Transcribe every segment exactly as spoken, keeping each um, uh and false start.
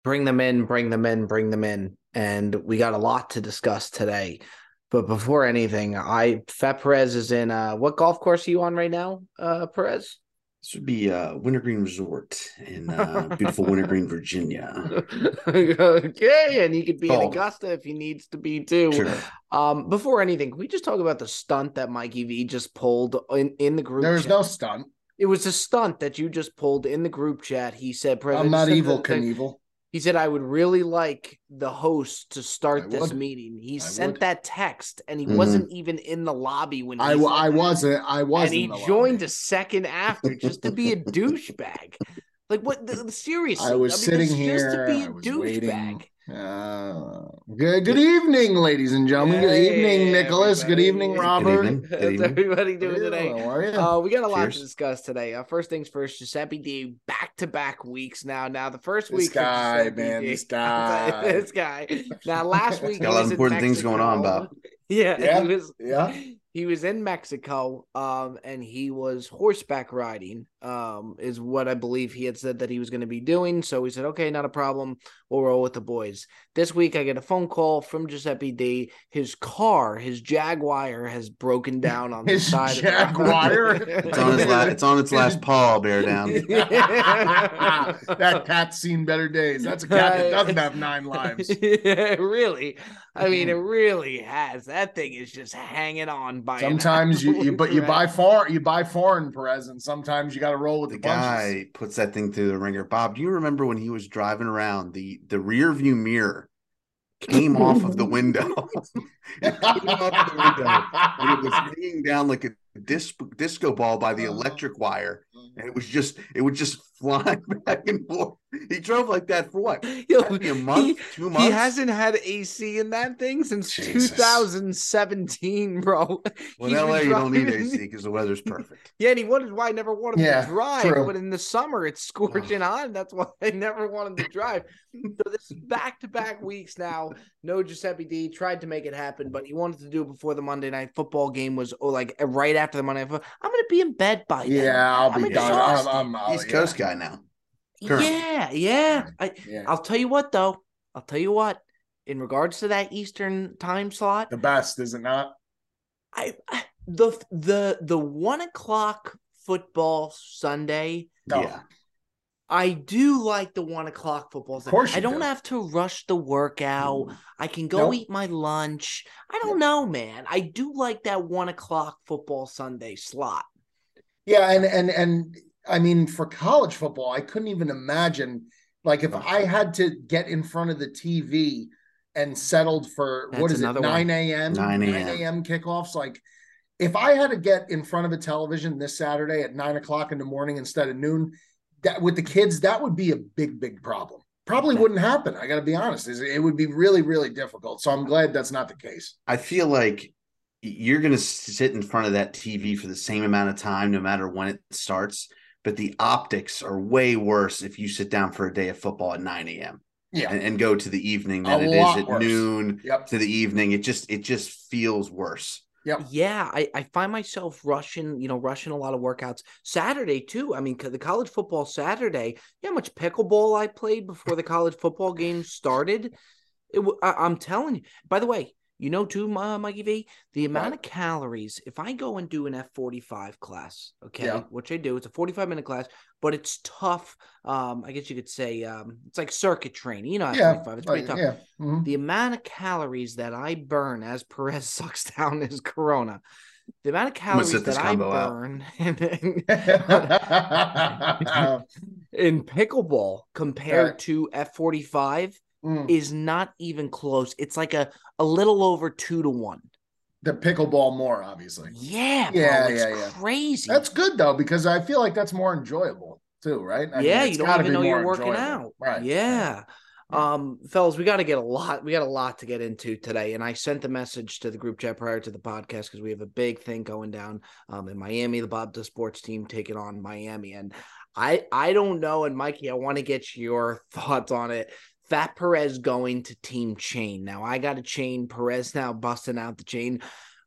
Bring them in, bring them in, bring them in. And we got a lot to discuss today. But before anything, I Fat Perez is in uh what golf course are you on right now, uh Perez? This would be uh, Wintergreen Resort in uh, beautiful Wintergreen, Virginia. Okay, and he could be in Called. Augusta if he needs to be too. Sure. Um, before anything, can we just talk about the stunt that Mikey V just pulled in, in the group There was chat? no stunt. It was a stunt that you just pulled in the group chat. He said, Perez, I I'm just not sent evil the thing- Knievel. He said, I would really like the host to start I this would. meeting. He I sent would. that text, and he Mhm. wasn't even in the lobby when he I, said I that. wasn't. I wasn't. And he in the joined lobby. a second after just to be a douchebag. Like, what? The, the- seriously. I was mean, sitting this here. just to be I a was waiting. douchebag. Uh, good. Good evening, ladies and gentlemen. Good Hey, evening, Nicholas. Good everybody. evening, Good Robert. evening. Good How's evening. everybody doing How today? are you? Uh, we got a lot Cheers. to discuss today. Uh, first things first, Giuseppe D back to back weeks now. Now the first This week, for guy, Giuseppe man, D- this guy. this guy. Now last week, Got he a lot was of in important things going on, Mexico. Bob. Yeah, Yeah, he was. yeah. He was in Mexico, um, and he was horseback riding, um, is what I believe he had said that he was going to be doing. So he said, okay, not a problem. We'll roll with the boys. This week, I get a phone call from Giuseppe D. His car, his Jaguar, has broken down on His the side Jaguar? of the It's on its last. It's on its last paw. Bear down. That cat's seen better days. That's a cat that doesn't have nine lives. Yeah, really. I mean, it really has. That thing is just hanging on by. an Sometimes you, you but you thread. buy foreign, you buy foreign, Perez, and sometimes you got to roll with The the, punches. guy puts that thing through the ringer. Bob, do you remember when he was driving around? The the rear view mirror came off of the window. It came off of the window, and it was hanging down like a dis- disco ball by the electric wire. And it was just, it would just fly back and forth. He drove like that for what? Yo, That'd be a month, he, two months. He hasn't had A C in that thing since Jesus. two thousand seventeen, bro. Well, He's in L A, been you don't need driving- A C because the weather's perfect. Yeah, and he wonders why I never wanted Yeah, to drive. true. But in the summer, it's scorching hot. That's why I never wanted to drive. So this is back-to-back weeks now. No Giuseppe D tried to make it happen, but he wanted to do it before the Monday night football game was, or like right after the Monday night football. I'm going to be in bed by then. Yeah, I'll I'm be done. exhausted. I'm, I'm out. East yeah. Coast guy now. currently. Yeah, yeah. I, Yeah. I'll tell you what, though. I'll tell you what. In regards to that Eastern time slot, The best, is it not? I I- the the the one o'clock football Sunday. No. Yeah. I do like the one o'clock football. Of course I you don't do. have to rush the workout. I can go Nope. eat my lunch. I don't know, man. I do like that one o'clock football Sunday slot. Yeah, and and and I mean, for college football, I couldn't even imagine, like, if I had to get in front of the T V and settled for what That's is it, another one. nine a.m. nine a.m. nine a.m. kickoffs. Like, if I had to get in front of a television this Saturday at nine o'clock in the morning instead of noon, that with the kids, that would be a big, big problem. Probably wouldn't happen. I got to be honest. It would be really, really difficult. So I'm glad that's not the case. I feel like you're going to sit in front of that T V for the same amount of time, no matter when it starts. But the optics are way worse if you sit down for a day of football at nine a.m. Yeah. and, and go to the evening than A it is lot at worse. noon Yep. to the evening. It just it just feels worse. Yep. Yeah, I, I find myself rushing, you know, rushing a lot of workouts. Saturday, too. I mean, the college football Saturday, you know how much pickleball I played before the college football game started? It, w- I, I'm telling you. By the way, you know, too, uh, Mikey V, the amount Right. of calories, if I go and do an F forty-five class, okay, Yeah. which I do, it's a forty-five minute class, but it's tough. Um, I guess you could say um, it's like circuit training. You know, F Yeah. forty-five, it's pretty Uh, tough. yeah. Mhm. The amount of calories that I burn as Perez sucks down his Corona, the amount of I'm gonna calories sit this that I combo out. burn in pickleball compared Right. to F forty-five Mm. is not even close. It's like a, a little over two to one. The pickleball more, obviously. Yeah, bro, Yeah, it's yeah, yeah. crazy. That's good though, because I feel like that's more enjoyable too, right? I mean, yeah, it's you don't gotta even be know you're more working enjoyable. out. Right. Yeah. Yeah. Um, fellas, we got to get a lot. We got a lot to get into today, and I sent the message to the group chat prior to the podcast because we have a big thing going down um, in Miami. The Bob the Sports team taking on Miami, and I I don't know. And Mikey, I want to get your thoughts on it. Fat Perez going to Team Chain. Now I got a chain. Perez now busting out the chain.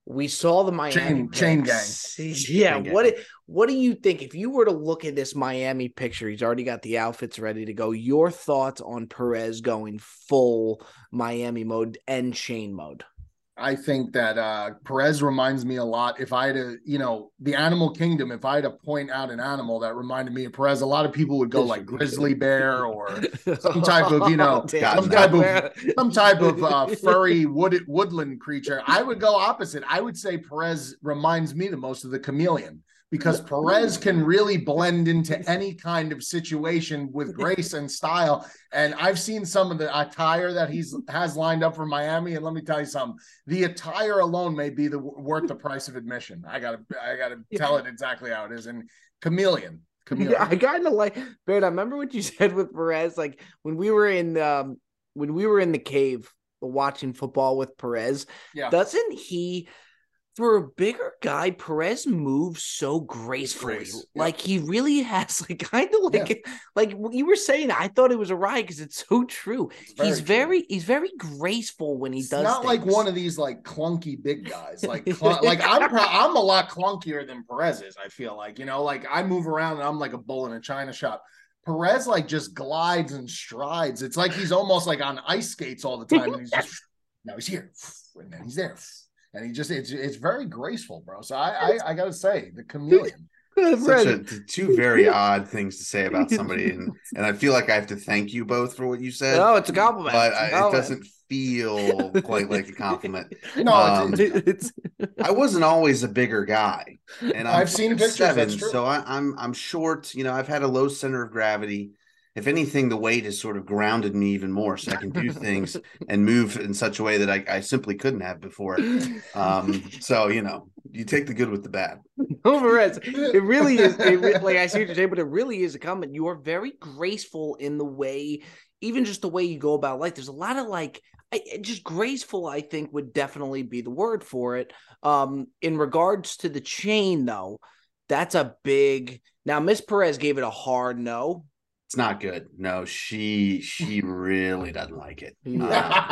We saw the Miami chain, chain gang. Yeah, Chain what gang. what do you think if you were to look at this Miami picture? He's already got the outfits ready to go. Your thoughts on Perez going full Miami mode and chain mode? I think that uh, Perez reminds me a lot. If I had to, you know, the animal kingdom, if I had to point out an animal that reminded me of Perez, a lot of people would go like grizzly bear or some type of, you know, some type of some type of uh, furry wood woodland creature. I would go opposite. I would say Perez reminds me the most of the chameleon, because Perez can really blend into any kind of situation with grace and style. And I've seen some of the attire that he's has lined up for Miami, and let me tell you something: the attire alone may be the worth the price of admission. I gotta, I gotta yeah. tell it exactly how it is. And chameleon, chameleon. Yeah, I kind of like, Baird, I remember what you said with Perez, like when we were in, um, when we were in the cave watching football with Perez. Yeah, doesn't he? For a bigger guy, Perez moves so gracefully. Grace. Like yeah. he really has, like kind of like, yeah. like what you were saying. I thought it was a ride because it's so true. It's very he's true. very, he's very graceful when he it's does. Not things. like one of these like clunky big guys. Like, cl- like I'm, pro- I'm a lot clunkier than Perez is. I feel like, you know, like I move around and I'm like a bull in a china shop. Perez like just glides and strides. It's like he's almost like on ice skates all the time, and he's just now he's here and then he's there. And he just, it's it's very graceful, bro. So I I, I got to say, the chameleon. Such a, two very odd things to say about somebody. And, and I feel like I have to thank you both for what you said. No, it's a compliment. But a I, compliment. it doesn't feel quite like a compliment. No, um, it's, it's, I wasn't always a bigger guy. And I'm I've seen pictures, seven, that's true. So I, I'm I'm short. You know, I've had a low center of gravity. If anything, the weight has sort of grounded me even more, so I can do things and move in such a way that I, I simply couldn't have before. Um, so, you know, you take the good with the bad. No, Perez, it really is. It re- like I see what you're saying, but it really is a comment. You are very graceful in the way, even just the way you go about life. There's a lot of like, I, just graceful, I think would definitely be the word for it. Um, in regards to the chain, though, that's a big. Now, Miss Perez gave it a hard no. It's not good. No, she she really doesn't like it. Yeah.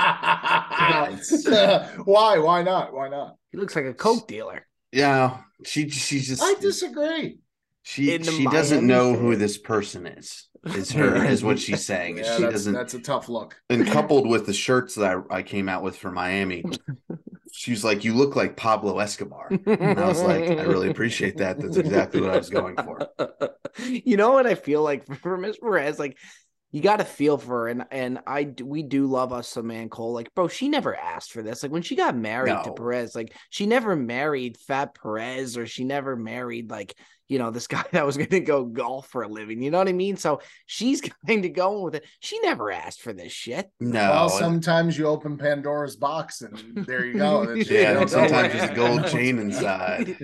Uh, yeah, why? Why not? Why not? He looks like a coke dealer. Yeah, she she's just. I disagree. She she doesn't know who this person is. Is her is what she's saying. Yeah, she that's, doesn't. That's a tough look. And coupled with the shirts that I, I came out with for Miami, she's like, "You look like Pablo Escobar." And I was like, "I really appreciate that. That's exactly what I was going for." You know what I feel like for, for Miss Perez, like you got to feel for her, and and I we do love us some man Cole. Like, bro, she never asked for this. Like when she got married no. to Perez, like she never married Fat Perez, or she never married like you know this guy that was going to go golf for a living. You know what I mean? So she's kind of going with it. She never asked for this shit. No. Well, sometimes you open Pandora's box, and there you go. That's, yeah. You know, sometimes there's a gold chain inside.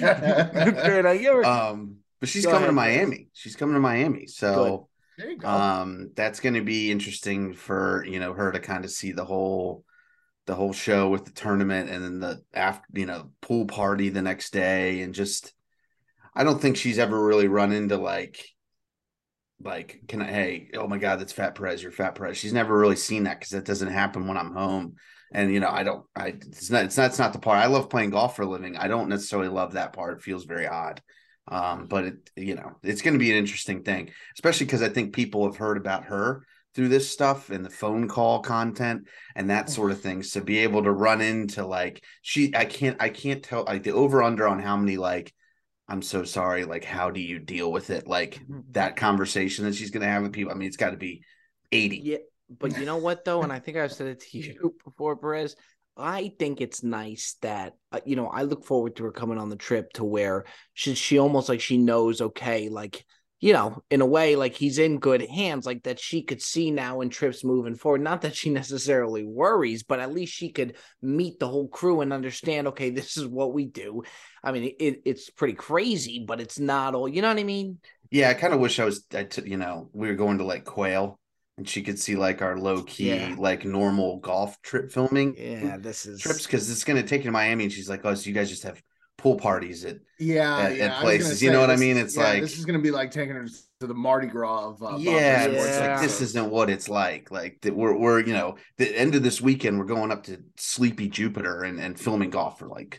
um. But she's Go coming ahead, to Miami. Please. She's coming to Miami. So there you go. um that's going to be interesting for, you know, her to kind of see the whole the whole show with the tournament and then the after, you know, pool party the next day, and just I don't think she's ever really run into like like can I hey, oh my God, that's Fat Perez, you're Fat Perez. She's never really seen that because that doesn't happen when I'm home. And you know, I don't I it's not it's not it's not the part. I love playing golf for a living. I don't necessarily love that part. It feels very odd. Um, but it, you know, it's going to be an interesting thing, especially because I think people have heard about her through this stuff and the phone call content and that sort of thing. So be able to run into like, she, I can't, I can't tell like the over under on how many, like, I'm so sorry. Like, how do you deal with it? Like that conversation that she's going to have with people. I mean, it's got to be eighty. Yeah. But you know what though? And I think I've said it to you before, Perez, I think it's nice that, uh, you know, I look forward to her coming on the trip to where she, she almost like she knows, okay, like, you know, in a way, like he's in good hands, like that she could see now in trips moving forward. Not that she necessarily worries, but at least she could meet the whole crew and understand, okay, this is what we do. I mean, it, it's pretty crazy, but it's not all, you know what I mean? Yeah, I kind of wish I was, I t- you know, we were going to like Quail. And she could see like our low key, yeah. like normal golf trip filming. Yeah, this is trips because it's going to take you to Miami. And she's like, oh, so you guys just have pool parties at yeah, at, yeah. at places. You know what this, I mean? It's yeah, like this is going to be like taking her to the Mardi Gras of uh, yeah, yeah. It's like this isn't what it's like. Like that we're we're you know the end of this weekend we're going up to Sleepy Jupiter and, and filming golf for like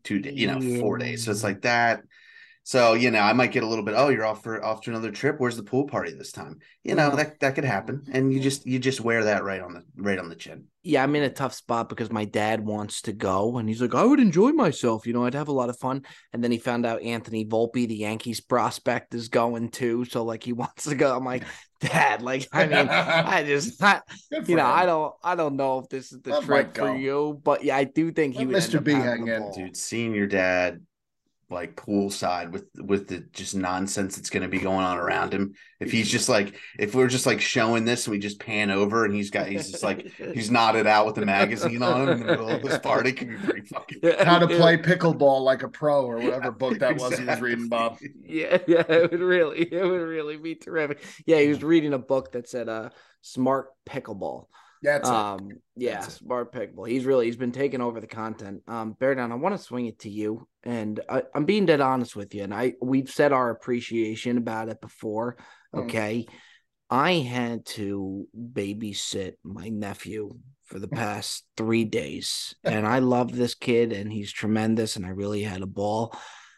two days, you know, Yeah. four days. So it's like that. So, you know, I might get a little bit, oh, you're off for off to another trip. Where's the pool party this time? You know, Yeah. that that could happen. And you just you just wear that right on the right on the chin. Yeah, I'm in a tough spot because my dad wants to go and he's like, I would enjoy myself. You know, I'd have a lot of fun. And then he found out Anthony Volpe, the Yankees prospect, is going too. So like he wants to go. I'm like, Dad, like, I mean, I just not, you know, him. I don't I don't know if this is the that trip for you, but yeah, I do think he Let would Mister B hang in. Dude, seeing your dad like poolside with with the just nonsense that's going to be going on around him. If he's just like, if we're just like showing this and we just pan over and he's got, he's just like, he's nodded out with a magazine on him in the middle of this party, can be pretty fucking. How to play pickleball like a pro or whatever book that exactly. was he was reading, Bob. Yeah, yeah, it would really, it would really be terrific. Yeah, he was reading a book that said, uh, "Smart Pickleball." That's um, it. yeah, That's smart pickleball. He's really he's been taking over the content. Um, Bear Down, I want to swing it to you, and I, I'm being dead honest with you. And I we've said our appreciation about it before. Okay, mm. I had to babysit my nephew for the past three days, and I love this kid, and he's tremendous, and I really had a ball.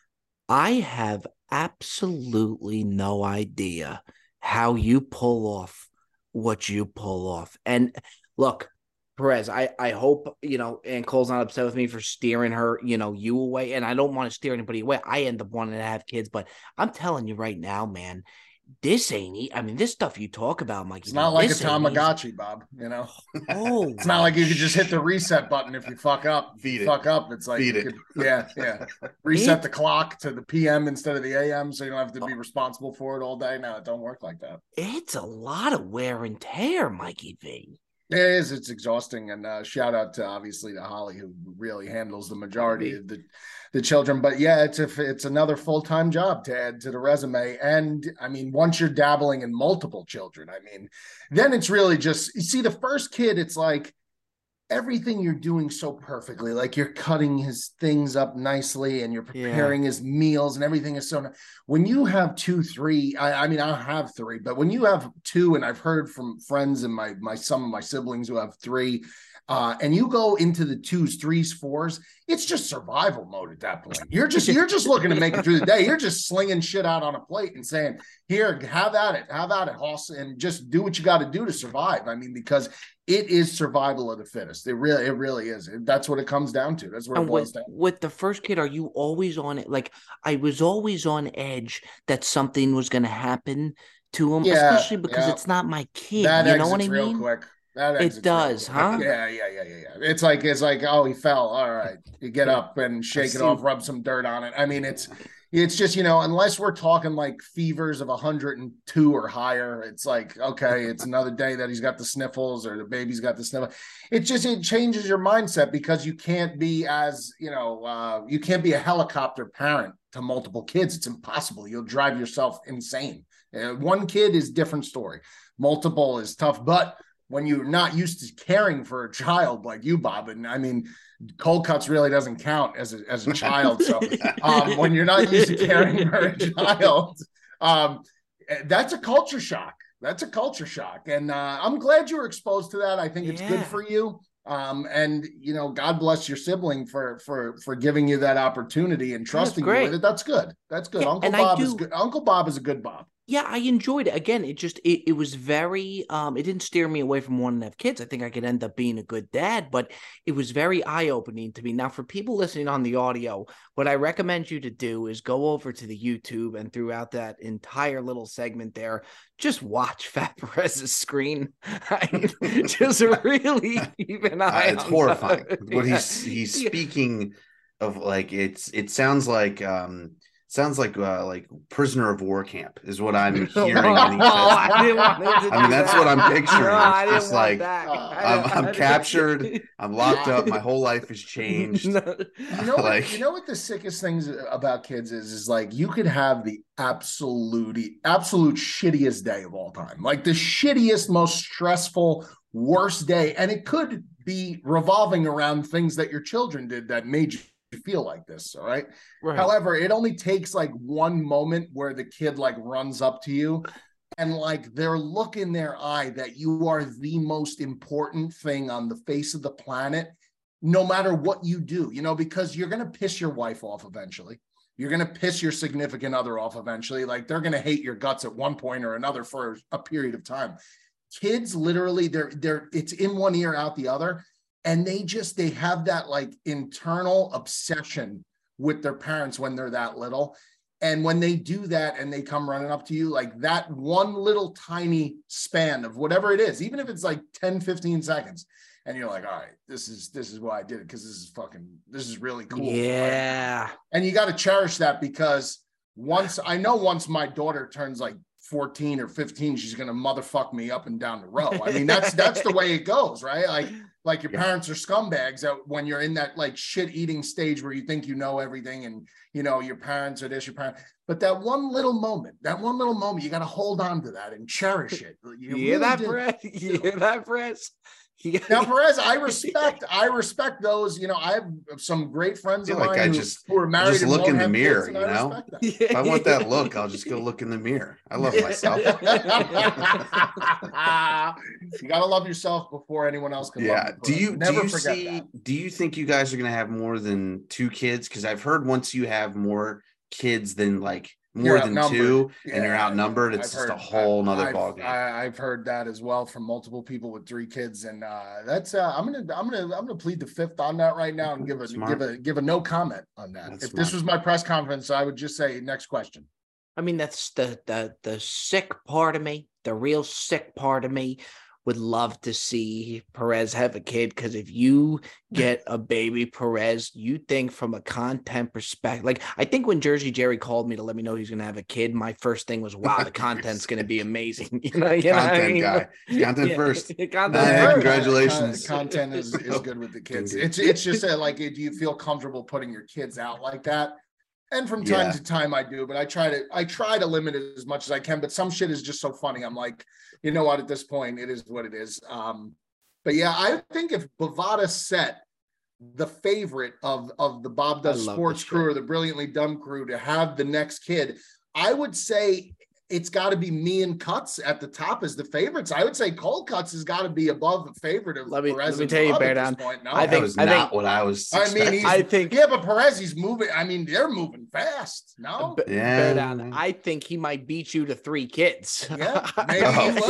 I have absolutely no idea how you pull off what you pull off. And look, Perez, I, I hope, you know, and Cole's not upset with me for steering her, you know, you away. And I don't want to steer anybody away. I end up wanting to have kids, but I'm telling you right now, man, this ain't, I mean, this stuff you talk about, Mike. It's not like a Tamagotchi, Bob, you know? Oh, it's not like you could just hit the reset button if you fuck up. Feed it. Fuck up. It's like, Feed it. Could, yeah, yeah. Reset it, the clock to the P M instead of the A M so you don't have to be responsible for it all day. No, it don't work like that. It's a lot of wear and tear, Mikey V. It is. It's exhausting. And uh, shout out to obviously to Holly, who really handles the majority of the, the children. But yeah, it's a, it's another full-time job to add to the resume. And I mean, once you're dabbling in multiple children, I mean, then it's really just, you see the first kid, it's like everything you're doing so perfectly, like you're cutting his things up nicely and you're preparing yeah. his meals and everything is so nice. When you have two, three, I, I mean, I have three, but when you have two, and I've heard from friends and my, my, some of my siblings who have three, uh, and you go into the twos, threes, fours, it's just survival mode at that point. You're just, you're just looking to make it through the day. You're just slinging shit out on a plate and saying, here, have at it, have at it, Hoss, and just do what you got to do to survive. I mean, because it is survival of the fittest. It really, it really is. That's what it comes down to. That's what and it boils with, down. With the first kid, are you always on it? Like I was always on edge that something was going to happen to him, yeah, especially because yeah. it's not my kid. That you know what I real mean? Quick. That it does, huh? Yeah, yeah, yeah, yeah, yeah. It's like it's like, oh, he fell. All right, you get up and shake I've it seen... off, rub some dirt on it. I mean, it's it's just, you know, unless we're talking like fevers of one hundred two or higher, it's like, okay, it's another day that he's got the sniffles or the baby's got the sniffles. It just it changes your mindset because you can't be as, you know, uh, you can't be a helicopter parent to multiple kids. It's impossible. You'll drive yourself insane. Uh, one kid is different story. Multiple is tough, but when you're not used to caring for a child like you, Bob, and I mean, cold cuts really doesn't count as a, as a child. So um, when you're not used to caring for a child, um, that's a culture shock. That's a culture shock. And uh, I'm glad you were exposed to that. I think it's yeah. good for you. Um, and, you know, God bless your sibling for for for giving you that opportunity and trusting you with it. That's good. That's good. Yeah, Uncle Bob do... is good. Uncle Bob is a good Bob. Yeah, I enjoyed it. Again, it just, it, it was very, um, it didn't steer me away from wanting to have kids. I think I could end up being a good dad, but it was very eye-opening to me. Now, for people listening on the audio, what I recommend you to do is go over to the YouTube and throughout that entire little segment there, just watch Fat Perez's screen. I mean, just really keep an eye uh, It's on horrifying. that. What he's, he's speaking of, like, it's, it sounds like, um, Sounds like uh, like prisoner of war camp is what I'm hearing. When he says, I, didn't want I mean, that's that. what I'm picturing. No, I didn't just want like that. I'm, I'm captured. I'm locked up. My whole life has changed. You know, what, like, you know what the sickest things about kids is? Is like you could have the absolute, absolute shittiest day of all time, like the shittiest, most stressful, worst day, and it could be revolving around things that your children did that made you feel like this. All right? right. However, it only takes like one moment where the kid like runs up to you and like their look in their eye that you are the most important thing on the face of the planet no matter what you do, you know, because you're going to piss your wife off eventually. You're going to piss your significant other off eventually. Like they're going to hate your guts at one point or another for a period of time. Kids literally they're, they're, it's in one ear out the other. And they just, they have that like internal obsession with their parents when they're that little. And when they do that and they come running up to you, like that one little tiny span of whatever it is, even if it's like ten, fifteen seconds, and you're like, all right, this is, this is why I did it. Cause this is fucking, this is really cool. Yeah. And you got to cherish that, because once I know once my daughter turns like fourteen or fifteen, she's going to motherfuck me up and down the row. I mean, that's, that's the way it goes, right? Like, like your Yeah. parents are scumbags out when you're in that like shit eating stage where you think you know everything and, you know, your parents are this, your parents, but that one little moment, that one little moment, you got to hold on to that and cherish it. You, You hear really that, do. Perez? You hear that, Perez? You got- Now, Perez, I respect, I respect those. You know, I have some great friends Yeah, of like mine I who, just- who are married. just and look won't in the have mirror, kids, and you I know? respect that. If I want that look, I'll just go look in the mirror. I love myself. You gotta love yourself before anyone else can love Yeah. you. Do Perez. you Never do you forget see that. do you think you guys are gonna have more than two kids? Because I've heard once you have more kids than like more You're than outnumbered. two Yeah, and you're outnumbered, yeah, it's I've just heard- a whole nother I've, ballgame. I, I've heard that as well from multiple people with three kids, and uh, that's uh, I'm gonna I'm gonna I'm gonna plead the fifth on that right now and give a Smart. give a give a no comment on that. That's if this smart. was my press conference, I would just say next question. I mean, that's the the the sick part of me. The real sick part of me would love to see Perez have a kid, because if you get a baby Perez, you think from a content perspective. Like, I think when Jersey Jerry called me to let me know he's going to have a kid, my first thing was, wow, the content's going to be amazing. You know, you know what I Content mean? guy. Content Yeah. first. Content Hey, first. congratulations. Con- Content is, is good with the kids. Thank you. It's it's just a, like, do you feel comfortable putting your kids out like that? And from time Yeah. to time I do, but I try to I try to limit it as much as I can. But some shit is just so funny. I'm like, you know what? At this point, it is what it is. Um, but yeah, I think if Bovada set the favorite of of the Bob Does love Sports this crew shit. or the Brilliantly Dumb crew to have the next kid, I would say it's got to be me and Cuts at the top as the favorites. I would say Cole Cuts has got to be above the favorite of Let me- Perez let me and tell you, Bob Bear at this Down, point. No, I That think- was I not think- what I was I mean, expecting. he's, I think- yeah, but Perez, he's moving. I mean, they're moving fast. No, B- Yeah. Bear down. I think he might beat you to three kids. Yeah, maybe Oh, he will.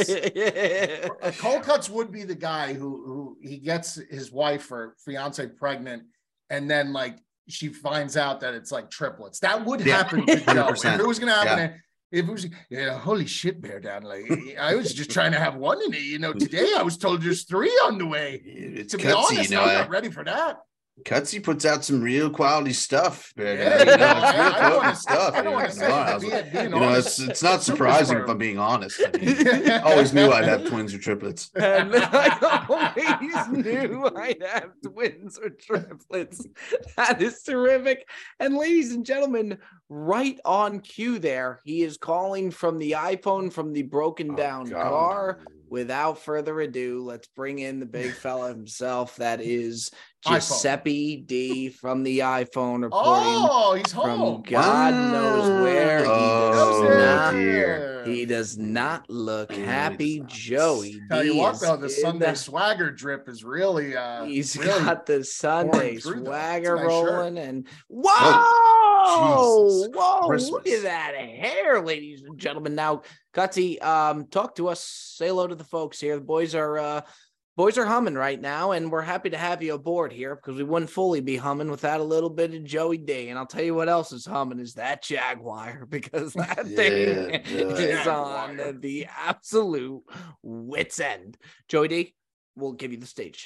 jeez. Uh, Cole Cuts would be the guy who who he gets his wife or fiance pregnant, and then like she finds out that it's like triplets. That would Yeah, happen to Joe. If one hundred percent. it was going to happen, Yeah. to- if it was, yeah, holy shit, Bear Down. Like I was just trying to have one in it. You know, today I was told there's three on the way. It's To be Cutsy, honest, you know. I'm I- not ready for that. Cutsy puts out some real quality stuff. But, Yeah, you know, it's I- real I don't potent wanna- stuff. I don't wanna you say know, that, I was being- like, being you know, honest, it's, it's not super surprising if sperm. I'm being honest. I mean, I always knew I'd have twins or triplets. And I always knew I'd have twins or triplets. That is terrific. And ladies and gentlemen, right on cue there, he is calling from the iPhone from the broken down Oh, God. car. Without further ado, let's bring in the big fella himself. That is iPhone. Giuseppe D from the iPhone reporting Oh, he's from home. God knows where. He Oh, does not. dear. He does not look Oh, he happy, does not. Joey. Tell you D what, is though, the in Sunday the- swagger drip is really uh He's really got the Sunday through, though. swagger It's a nice shirt. rolling, and whoa, Jesus whoa! Look Christmas. at that hair, ladies and gentlemen. Now, Cutsy, um, talk to us. Say hello to the folks here. The boys are uh, boys are humming right now, and we're happy to have you aboard here because we wouldn't fully be humming without a little bit of Joey D. And I'll tell you what else is humming is that Jaguar, because that Yeah, thing the is on Jaguar. the absolute wits end. Joey D, we'll give you the stage.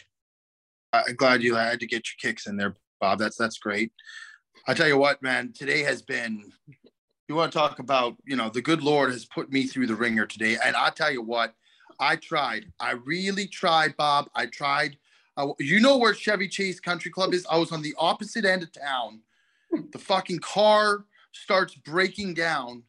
I'm glad you had to get your kicks in there, Bob. That's that's great. I tell you what, man, today has been. You want to talk about, you know, the good Lord has put me through the ringer today, and I tell you what, I tried. I really tried, Bob. I tried. Uh, you know where Chevy Chase Country Club is? I was on the opposite end of town. The fucking car starts breaking down.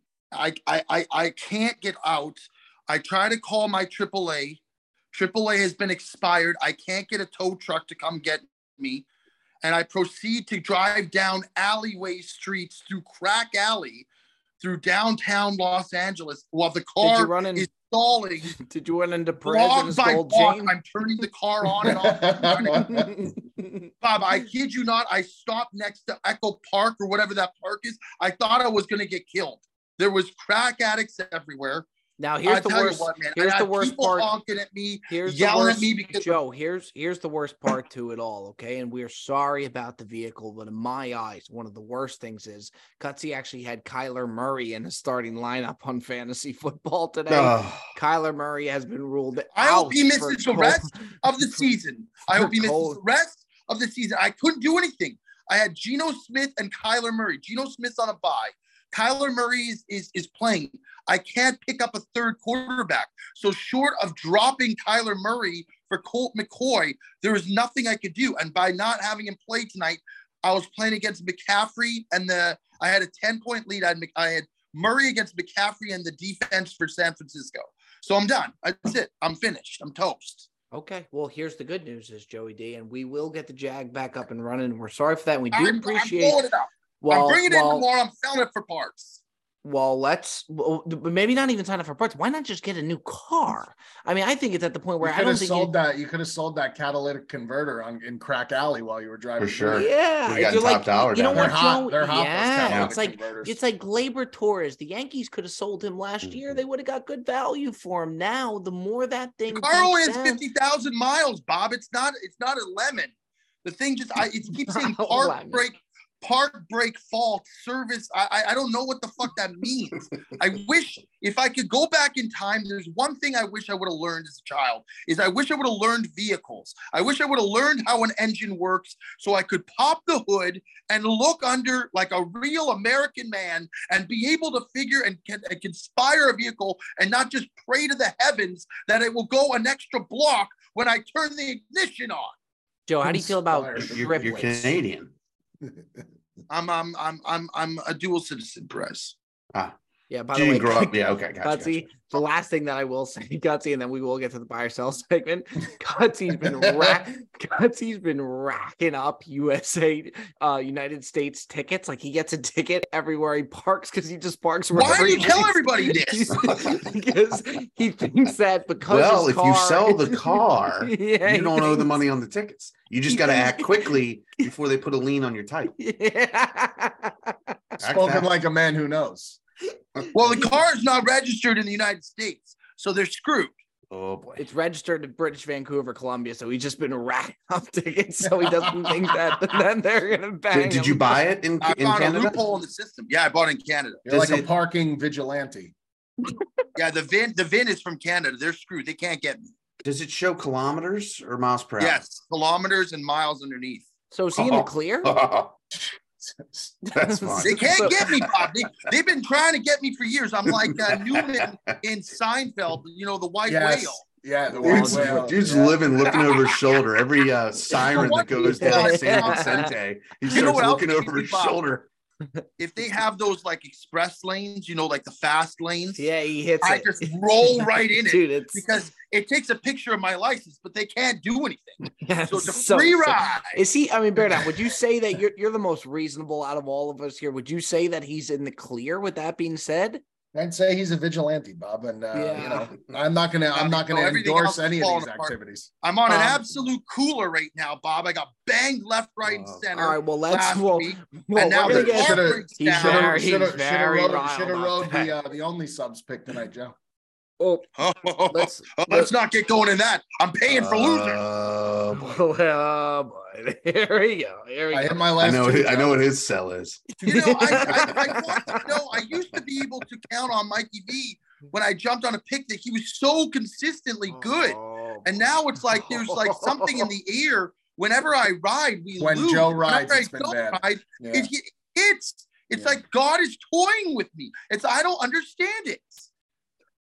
I I I, I can't get out. I try to call my triple A. triple A has been expired. I can't get a tow truck to come get me. And I proceed to drive down alleyway streets through Crack Alley through downtown Los Angeles while the Did you car run in, is stalling. Did you run into Perez Block and his by gold block, chain? I'm turning the car on and off. Bob, I kid you not. I stopped next to Echo Park or whatever that park is. I thought I was going to get killed. There was crack addicts everywhere. Now here's I the tell worst. you what, man. Here's I the had worst people part. honking at me, Here's yelling the worst, at me because Joe. Here's here's the worst part to it all. Okay, and we're sorry about the vehicle, but in my eyes, one of the worst things is Cutsy actually had Kyler Murray in the starting lineup on fantasy football today. Oh, Kyler Murray has been ruled I out. hope he misses for the Col- rest of the season. I for hope he misses Col- the rest of the season. I couldn't do anything. I had Geno Smith and Kyler Murray. Geno Smith's on a bye. Kyler Murray is, is, is playing. I can't pick up a third quarterback. So short of dropping Kyler Murray for Colt McCoy, there was nothing I could do. And by not having him play tonight, I was playing against McCaffrey, and the I had a ten-point lead. I had, I had Murray against McCaffrey and the defense for San Francisco. So I'm done. That's it. I'm finished. I'm toast. Okay, well, here's the good news, is Joey D, and we will get the Jag back up and running. We're sorry for that. We do I'm, appreciate. I'm blowing it up. Well, I'm bringing it well, in tomorrow. I'm selling it for parts. Well, let's well, maybe not even sign up for parts. Why not just get a new car? I mean, I think it's at the point where You I could don't have think sold you, that. You could have sold that catalytic converter on in Crack Alley while you were driving. For sure. through. Yeah, We got you're top like, dollar you know down what, there. They're hot- Joe? they're hot, those yeah, catalytic it's like converters. it's like Glaber Torres. The Yankees could have sold him last year. Mhm. They would have got good value for him. Now, the more that thing, The car only beats has down- fifty thousand miles, Bob. It's not. It's not a lemon. The thing just. I it keeps saying Not a park lemon. break, park break fault service. I, I I don't know what the fuck that means. I wish if I could go back in time. There's one thing I wish I would have learned as a child is I wish I would have learned vehicles. I wish I would have learned how an engine works so I could pop the hood and look under like a real American man and be able to figure and, can, and conspire a vehicle and not just pray to the heavens that it will go an extra block when I turn the ignition on. Joe, how do you feel about Inspired. You're, you're triplets? Canadian. I'm I'm I'm I'm I'm a dual citizen, Perez. Ah, Yeah, by you the way, didn't grow up. Yeah, okay, gotcha. Gutsy, gotcha. the last thing that I will say, Gutsy, and then we will get to the buy or sell segment. Gutsy's been rack, Gutsy's been racking up U S A, uh, United States tickets. Like he gets a ticket everywhere he parks because he just parks. Why wherever do you he tell needs. everybody this? Because he thinks that because Well, his if car, you sell the car, yeah, you he don't owe the thinks- money on the tickets. You just he got to thinks- act quickly before they put a lien on your title. Yeah. Spoken fast. like a man who knows. Well, the car is not registered in the United States, so they're screwed. Oh boy. It's registered in British Vancouver, Columbia, so he's just been racking up tickets, so he doesn't think that then they're gonna bang Did, did him. you buy it in, I in found a Canada? loophole in the system. Yeah, I bought it in Canada. You're Does like it- a parking vigilante. Yeah, the V I N the V I N is from Canada. They're screwed. They can't get me. Does it show kilometers or miles per hour? Yes, kilometers and miles underneath. So is he in the Oh. clear? That's fine. They can't So- get me, Bob. They, they've been trying to get me for years. I'm like uh, Newman in Seinfeld, you know, the white Yes. whale. Yeah, the Dude's, white whale. dude's Yeah. living looking over his shoulder. Every uh, siren that goes down Yeah. San Vicente, he You know starts what else looking is over his Bob? shoulder. If they have those like express lanes, you know, like the fast lanes, Yeah, he hits I it. just roll right in it Dude, it's because it takes a picture of my license, but they can't do anything. yeah, So it's a so- free so- ride. Is he? I mean, Bear Down, would you say that you're you're the most reasonable out of all of us here? Would you say that he's in the clear? With that being said, I'd say he's a vigilante, Bob, and uh, Yeah. you know, I'm not gonna, I'm not No, gonna everything endorse else is any of falling these apart. activities. I'm on an Um, absolute cooler right now, Bob. I got banged left, right, and Oh. center. all right. Well, let's last well, week, well and now we're gonna the get. Shoulda- car breaks he's down. very- Should have, he's should have, very rode, riled should have up rode today. the uh, the only subs pick tonight, Joe. Oh, Oh, let's oh, let's not get going in that. I'm paying for losers. Uh, well, oh boy, here we go. Here we I go. hit my I last. know. two, I Joe. know what his cell is. You know, I, I, I want to know. I used to be able to count on Mikey V when I jumped on a pick that he was so consistently good, Oh, and now it's like there's like something in the air. Whenever I ride, we When lose. Joe Whenever rides, I it's been don't bad. ride, Yeah. it hits. It's Yeah. like God is toying with me. It's I don't understand it.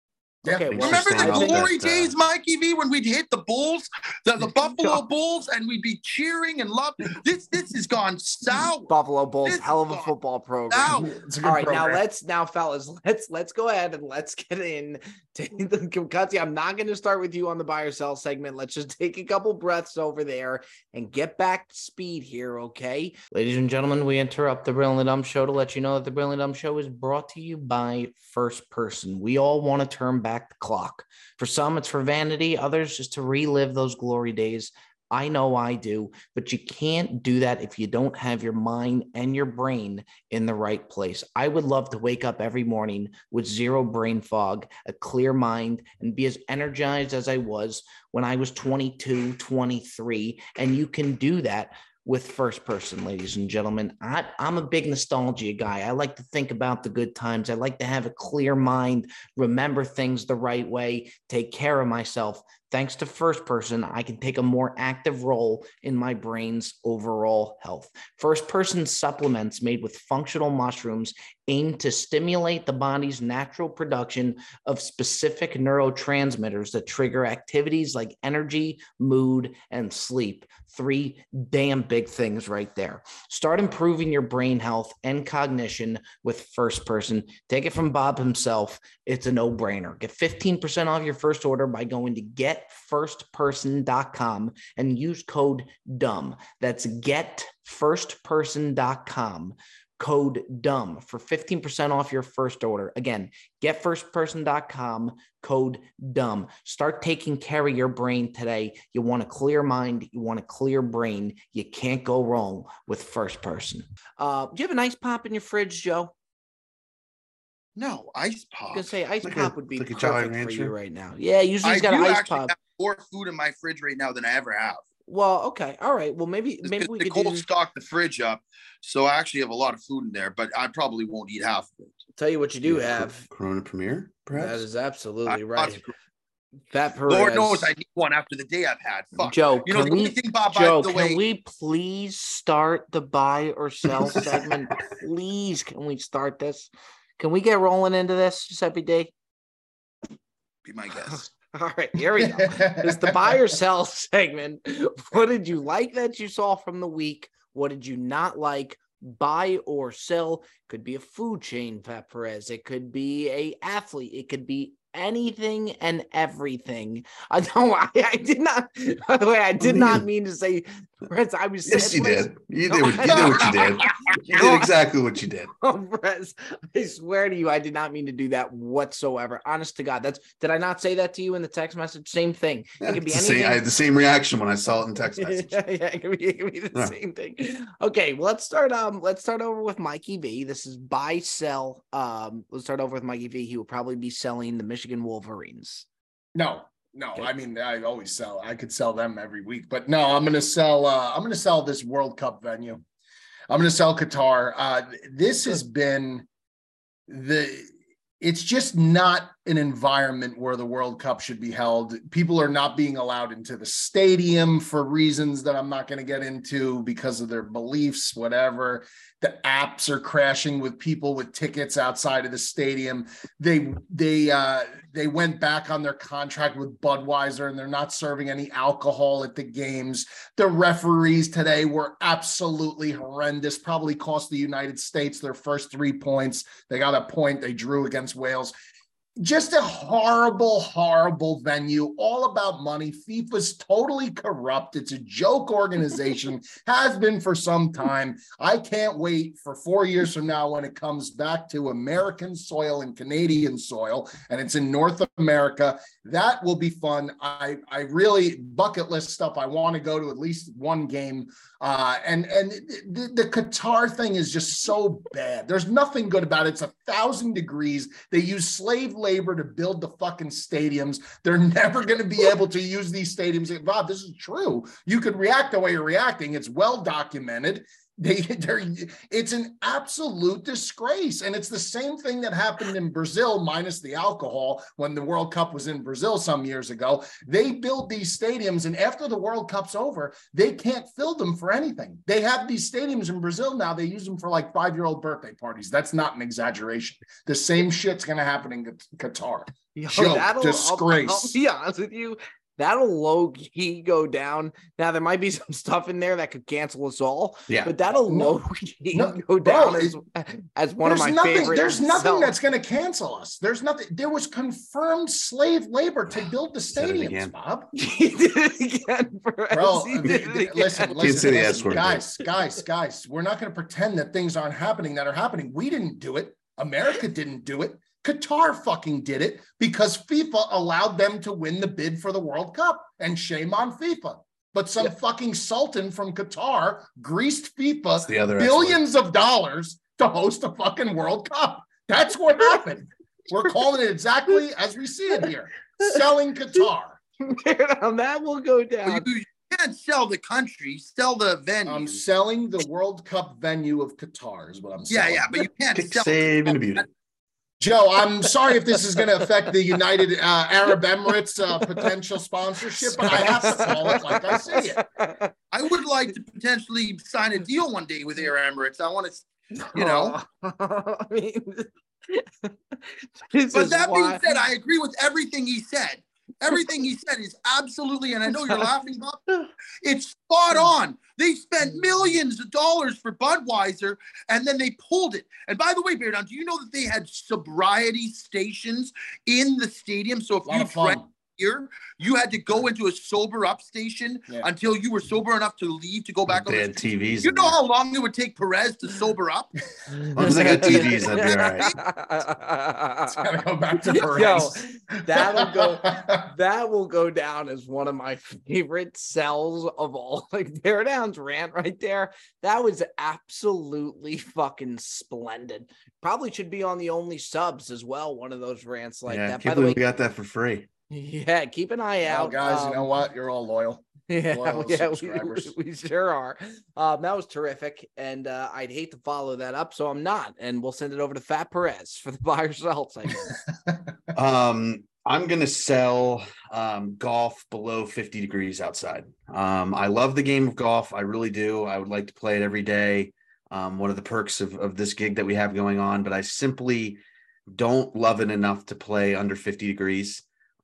Okay, well, Remember the Interesting glory that, uh, days, Mikey V, when we'd hit the Bulls, the, the Buffalo Bulls, and we'd be cheering and love. This this has gone south. Buffalo Bulls, This hell of is a gone football program. south. It's a good All right, now program. let's now, fellas, let's let's go ahead and let's get in to the Cutsy. I'm not going to start with you on the buy or sell segment. Let's just take a couple breaths over there and get back to speed here, okay? Ladies and gentlemen, we interrupt the Brilliantly Dumb Show to let you know that the Brilliantly Dumb Show is brought to you by First Person. We all want to turn back the clock. For some, it's for vanity. Others, just to relive those glory days. I know I do, but you can't do that if you don't have your mind and your brain in the right place. I would love to wake up every morning with zero brain fog, a clear mind, and be as energized as I was when I was twenty-two, twenty-three. And you can do that with First Person, ladies and gentlemen. I, I'm a big nostalgia guy. I like to think about the good times. I like to have a clear mind, remember things the right way, take care of myself. Thanks to First Person, I can take a more active role in my brain's overall health. First Person supplements made with functional mushrooms aim to stimulate the body's natural production of specific neurotransmitters that trigger activities like energy, mood, and sleep. Three damn big things right there. Start improving your brain health and cognition with First Person. Take it from Bob himself. It's a no-brainer. Get fifteen percent off your first order by going to get first person dot com and use code DUMB. That's get first person dot com. Code DUMB for fifteen percent off your first order. Again, get first person dot com, code DUMB. Start taking care of your brain today. You want a clear mind. You want a clear brain. You can't go wrong with First Person. Uh, do you have an ice pop in your fridge, Joe? No, ice I was pop. going to say ice Like pop a- would be like a Jolly perfect for you Rancher? right now. Yeah, usually I he's got do an ice actually pop. have more food in my fridge right now than I ever have. Well, okay. All right. Well, maybe maybe Because we could Nicole do, stocked the fridge up, so I actually have a lot of food in there, but I probably won't eat half of it. tell you what you do Yeah, have. Corona Premier, perhaps. That is absolutely I- right. Fat Perez. Lord knows I need one after the day I've had. Fuck. Joe, You know, can the we, only thing, Bob, Joe, by the can way, we please start the buy or sell segment? Please, can we start this? Can we get rolling into this, Giuseppe D? be my guest. All right, here we go. It's the buy or sell segment. What did you like that you saw from the week? What did you not like? Buy or sell. Could be a food chain, Fat Perez. It could be a athlete. It could be anything and everything. I know I, I did not, by the way, I did I not mean- mean to say, Perez, I was Yes, you Perez, did. You did, what, you did what you did. You did exactly what you did. Oh, Perez, I swear to you, I did not mean to do that whatsoever. Honest to God, that's did I not say that to you in the text message? Same thing. Yeah, it could be it's the anything. same, I had the same reaction when I saw it in text message. yeah, yeah, it could be, it could be the Yeah. same thing. Okay, well, let's start. Um, let's start over with Mikey V. This is buy sell. Um, let's start over with Mikey V. He will probably be selling the Michigan Wolverines. No, no. Okay. I mean, I always sell. I could sell them every week, but no, I'm going to sell. Uh, I'm going to sell this World Cup venue. I'm going to sell Qatar. Uh, this has been the. It's just not an environment where the World Cup should be held. People are not being allowed into the stadium for reasons that I'm not going to get into because of their beliefs, whatever. The apps are crashing with people with tickets outside of the stadium. They they uh, they went back on their contract with Budweiser, and they're not serving any alcohol at the games. The referees today were absolutely horrendous. Probably cost the United States their first three points. They got a point they drew against Wales. Just a horrible, horrible venue, all about money. FIFA's totally corrupt. It's a joke organization, has been for some time. I can't wait for four years from now when it comes back to American soil and Canadian soil, and it's in North America. That will be fun. I, I really, bucket list stuff. I want to go to at least one game. Uh, and and the, the Qatar thing is just so bad. There's nothing good about it. It's a thousand degrees. They use slave labor to build the fucking stadiums. They're never going to be able to use these stadiums. Bob, this is true. You could react the way you're reacting. It's well documented. They, they're, it's an absolute disgrace. And it's the same thing that happened in Brazil, minus the alcohol, when the World Cup was in Brazil some years ago. They build these stadiums, and after the World Cup's over, they can't fill them for anything. They have these stadiums in Brazil now. They use them for like five-year-old birthday parties. That's not an exaggeration. The same shit's going to happen in Qatar. Yo, Joke, disgrace. I'll, I'll be honest with you. That'll low key go down. Now there might be some stuff in there that could cancel us all. Yeah, but that'll no, low key no, go down bro, as, as one of my nothing, favorite. There's nothing self. that's going to cancel us. There's nothing. There was confirmed slave labor to build the stadiums, Bob. He did it again, bro. The, the, listen, listen, listen guys, guys, guys. We're not going to pretend that things aren't happening that are happening. We didn't do it. America didn't do it. Qatar fucking did it because FIFA allowed them to win the bid for the World Cup, and shame on FIFA. But some yeah. fucking sultan from Qatar greased FIFA the other billions of dollars to host a fucking World Cup. That's what happened. We're calling it exactly as we see it here. Selling Qatar. That will go down. Well, you, you can't sell the country, sell the venue. I'm selling the World Cup venue of Qatar is what I'm saying. Yeah, yeah, but you can't Pick sell save and beauty. Joe, I'm sorry if this is going to affect the United uh, Arab Emirates uh, potential sponsorship, but I have to call it like I see it. I would like to potentially sign a deal one day with Air Emirates. I want to, you know. I mean, but that why... being said, I agree with everything he said. Everything he said is absolutely, and I know you're laughing, Bob, it's spot on. They spent millions of dollars for Budweiser, and then they pulled it. And by the way, Bear Down, do you know that they had sobriety stations in the stadium? So if you drank beer, you had to go into a sober up station yeah. until you were sober enough to leave to go back they on had the T Vs. You know there. How long it would take Perez to sober up? As long as they got T Vs, that'd be all right. It's gotta go back to Perez. Yo, that'll go. That will go down as one of my favorite sells of all. Like Bear Down's rant right there. That was absolutely fucking splendid. Probably should be on the Only Subs as well. One of those rants like yeah, that. By the way, we got that for free. Yeah, keep an eye out, oh, guys. Um, you know what? You're all loyal. Yeah, loyal yeah, we, we sure are. Um, that was terrific, and uh, I'd hate to follow that up, so I'm not. And we'll send it over to Fat Perez for the buy or sell segment. um, I'm gonna sell um, golf below fifty degrees outside. Um, I love the game of golf. I really do. I would like to play it every day. Um, one of the perks of, of this gig that we have going on, but I simply don't love it enough to play under fifty degrees.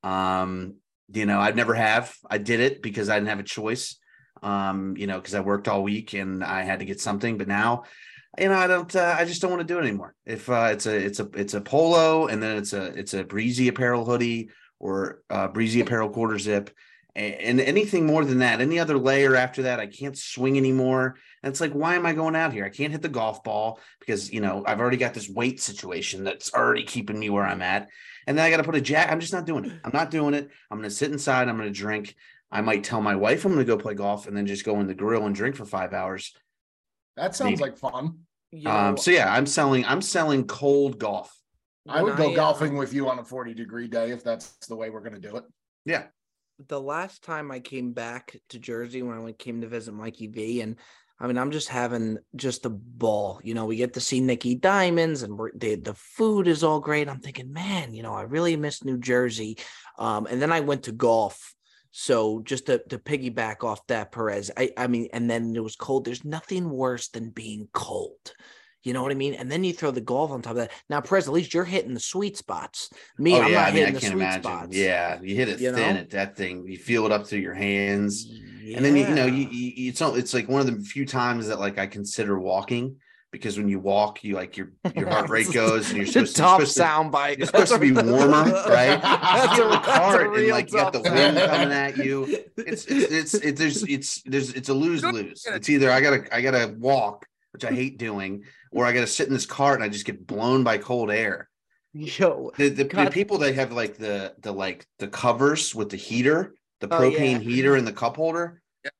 Um, you know, I'd never have, I did it because I didn't have a choice. Um, you know, cause I worked all week and I had to get something, but now, you know, I don't, uh, I just don't want to do it anymore. If, uh, it's a, it's a, it's a polo and then it's a, it's a breezy apparel hoodie or uh breezy apparel quarter zip and, and anything more than that, any other layer after that, I can't swing anymore. And it's like, why am I going out here? I can't hit the golf ball because, you know, I've already got this weight situation that's already keeping me where I'm at. And then I got to put a jack. I'm just not doing it. I'm not doing it. I'm going to sit inside. I'm going to drink. I might tell my wife I'm going to go play golf and then just go in the grill and drink for five hours. That sounds Maybe. like fun. You know, um, so yeah, I'm selling, I'm selling cold golf. I would go I, golfing uh, with you on a forty degree day if that's the way we're going to do it. Yeah. The last time I came back to Jersey when I came to visit Mikey V, and I mean, I'm just having just a ball. You know, we get to see Nicky Diamonds and we're, they, the food is all great. I'm thinking, man, you know, I really miss New Jersey. Um, and then I went to golf. So just to, to piggyback off that, Perez, I, I mean, and then it was cold. There's nothing worse than being cold. You know what I mean? And then you throw the golf on top of that. Now, Perez, at least you're hitting the sweet spots. Me, oh, I'm yeah, not I mean, hitting I the can't sweet imagine. spots. Yeah, you hit it You thin know? at that thing. You feel it up through your hands. Yeah. And then, you know, you, you it's not, it's like one of the few times that like I consider walking because when you walk, you like your your heart rate goes and you're supposed, tough you're supposed sound to, bite. You're supposed to be warmer, right? That's you a, get in the cart that's a and real like you got the tough wind sound. coming at you. It's it's it's it's there's it's there's it's a lose lose. It's either I gotta I gotta walk, which I hate doing, or I gotta sit in this cart and I just get blown by cold air. Yo, The the, the people that have like the the like the covers with the heater, the Oh, propane yeah. heater and the cup holder.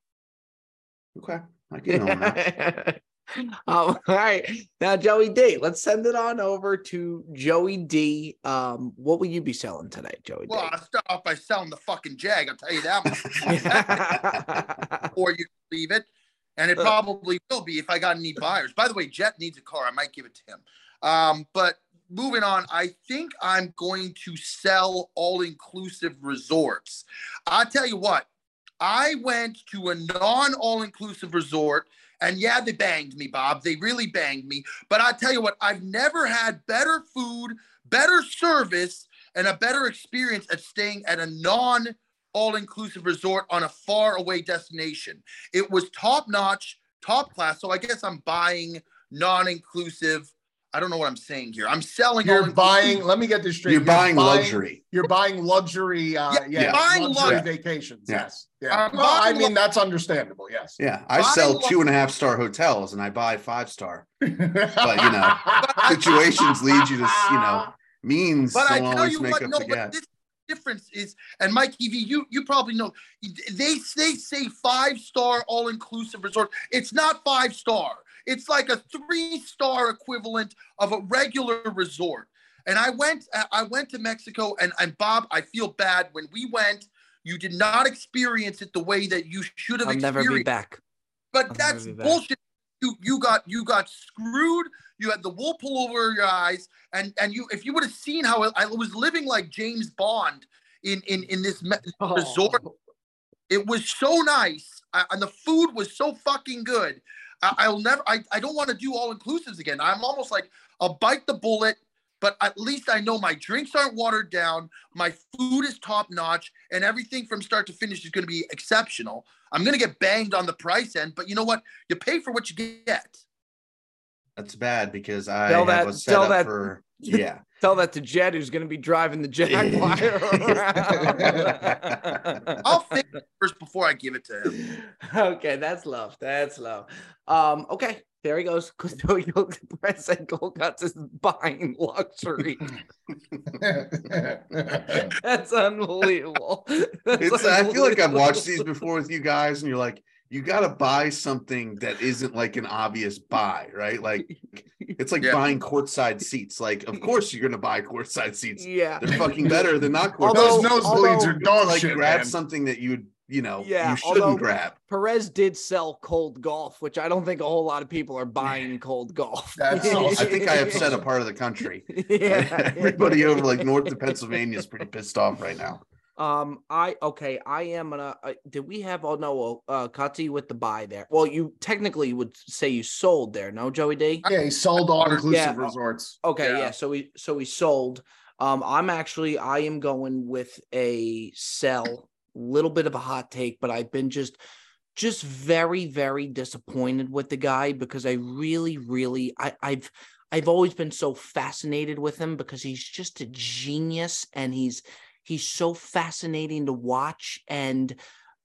Okay, I can own that. um, all right, now Joey D, let's send it on over to Joey D. Um, what will you be selling today, Joey Well, D? I'll start off by selling the fucking Jag. I'll tell you that much. Or you leave it. and it probably will be if I got any buyers. By the way, Jet needs a car. I might give it to him. Um, but moving on, I think I'm going to sell all-inclusive resorts. I'll tell you what, I went to a non-all-inclusive resort, and yeah, they banged me, Bob. They really banged me. But I tell you what, I've never had better food, better service, and a better experience at staying at a non-all-inclusive resort on a far-away destination. It was top-notch, top class. So I guess I'm buying non-inclusive. I don't know what I'm saying here. I'm selling. You're buying. Let me get this straight. You're, you're buying, buying luxury. You're buying luxury. Uh, yeah, yeah, buying luxury luxury. vacations. Yeah. Yes. Yeah. Well, I mean, lu- that's understandable. Yes. Yeah. I buying sell lu- two and a half star hotels and I buy five star. But you know, situations lead you to you know means. But I don't tell always you make what, up no, the but gap. this difference is, and Mikey V, you you probably know, they they say five star all inclusive resort. It's not five star. It's like a three star equivalent of a regular resort. And I went I went to Mexico, and and Bob, I feel bad when we went. You did not experience it the way that you should have. I'll experienced. never be back. But I'll that's never be back. bullshit. You you got you got screwed. You had the wool pull over your eyes, and and you if you would have seen how I, I was living like James Bond in in in this me- Oh. resort. It was so nice, I, and the food was so fucking good. I, I'll never. I I don't want to do all inclusives again. I'm almost like I'll bite the bullet. But at least I know my drinks aren't watered down, my food is top notch, and everything from start to finish is going to be exceptional. I'm going to get banged on the price end, but you know what? You pay for what you get. That's bad because I Tell have that- a tell setup that- for yeah. Tell that to Jed, who's going to be driving the Jaguar around. I'll think first before I give it to him. Okay, that's love. That's love. Um, okay, there he goes. Brett said Golguts is buying luxury. That's unbelievable. That's It's I feel like I've watched these unbelievable. before with you guys, and you're like, you gotta buy something that isn't like an obvious buy, right? Like it's like Yeah. buying courtside seats. Like, of course you're gonna buy courtside seats. Yeah. They're fucking better than not courtside. Although- Those seats. nosebleeds although- are dog like shit, grab man. something that you you know Yeah, you shouldn't although- grab. Perez did sell cold golf, which I don't think a whole lot of people are buying cold golf. That's I awesome. think I upset a part of the country. Yeah. Everybody over like north of Pennsylvania is pretty pissed off right now. Um, I okay. I am gonna. Uh, did we have? Oh no, uh, Kati with the buy there. Well, you technically would say you sold there, no, Joey D? Yeah, he sold all inclusive Yeah. resorts. Okay, yeah. Yeah. So we so we sold. Um, I'm actually I am going with a sell. Little bit of a hot take, but I've been just just very very disappointed with the guy because I really really I I've I've always been so fascinated with him because he's just a genius and he's he's so fascinating to watch. And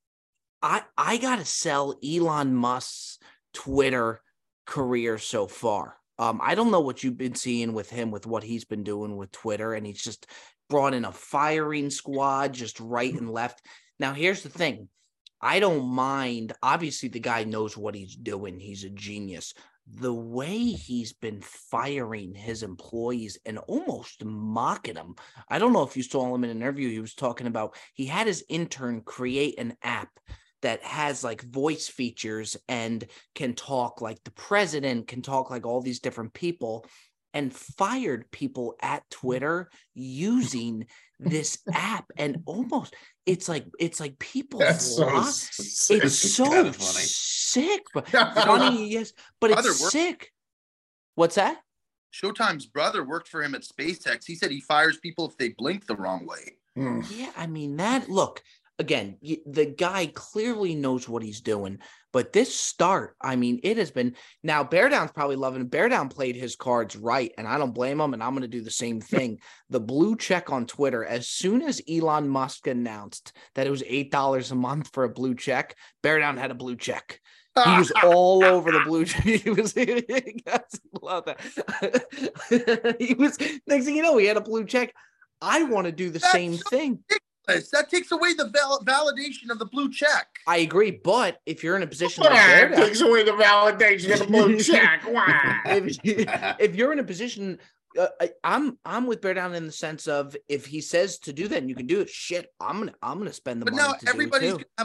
I I gotta sell Elon Musk's Twitter career so far. Um, I don't know what you've been seeing with him with what he's been doing with Twitter, and he's just brought in a firing squad just right and left. Now, here's the thing. I don't mind. Obviously, the guy knows what he's doing. He's a genius. The way he's been firing his employees and almost mocking them. I don't know if you saw him in an interview. He was talking about he had his intern create an app that has like voice features and can talk like the president, can talk like all these different people, and fired people at Twitter using this app. And almost it's like it's like people's That's so lives. sick. It's It's so kinda funny. sick, but funny, yes, but Brother, it's we're- sick. What's that? Showtime's brother worked for him at SpaceX. He said he fires people if they blink the wrong way. Hmm. Yeah, I mean that. Look, again, y- the guy clearly knows what he's doing. But this start, I mean, it has been. Now, Bear Down's probably loving it. Bear Down played his cards right, and I don't blame him. And I'm going to do the same thing. The blue check on Twitter. As soon as Elon Musk announced that it was eight dollars a month for a blue check, Bear Down had a blue check. He was all over the blue check. He was. Guys love that. He was. Next thing you know, he had a blue check. I want to do the That's same so thing. That takes away the val- validation of the blue check. I agree, but if you're in a position like Ah, Bear it Down, takes away the validation of the blue check. Wow. if, if you're in a position, uh, I- I'm I'm with Bear Down in the sense of if he says to do that and you can do it, shit, I'm gonna I'm gonna spend the But money now to do it everybody's too. gonna have a blue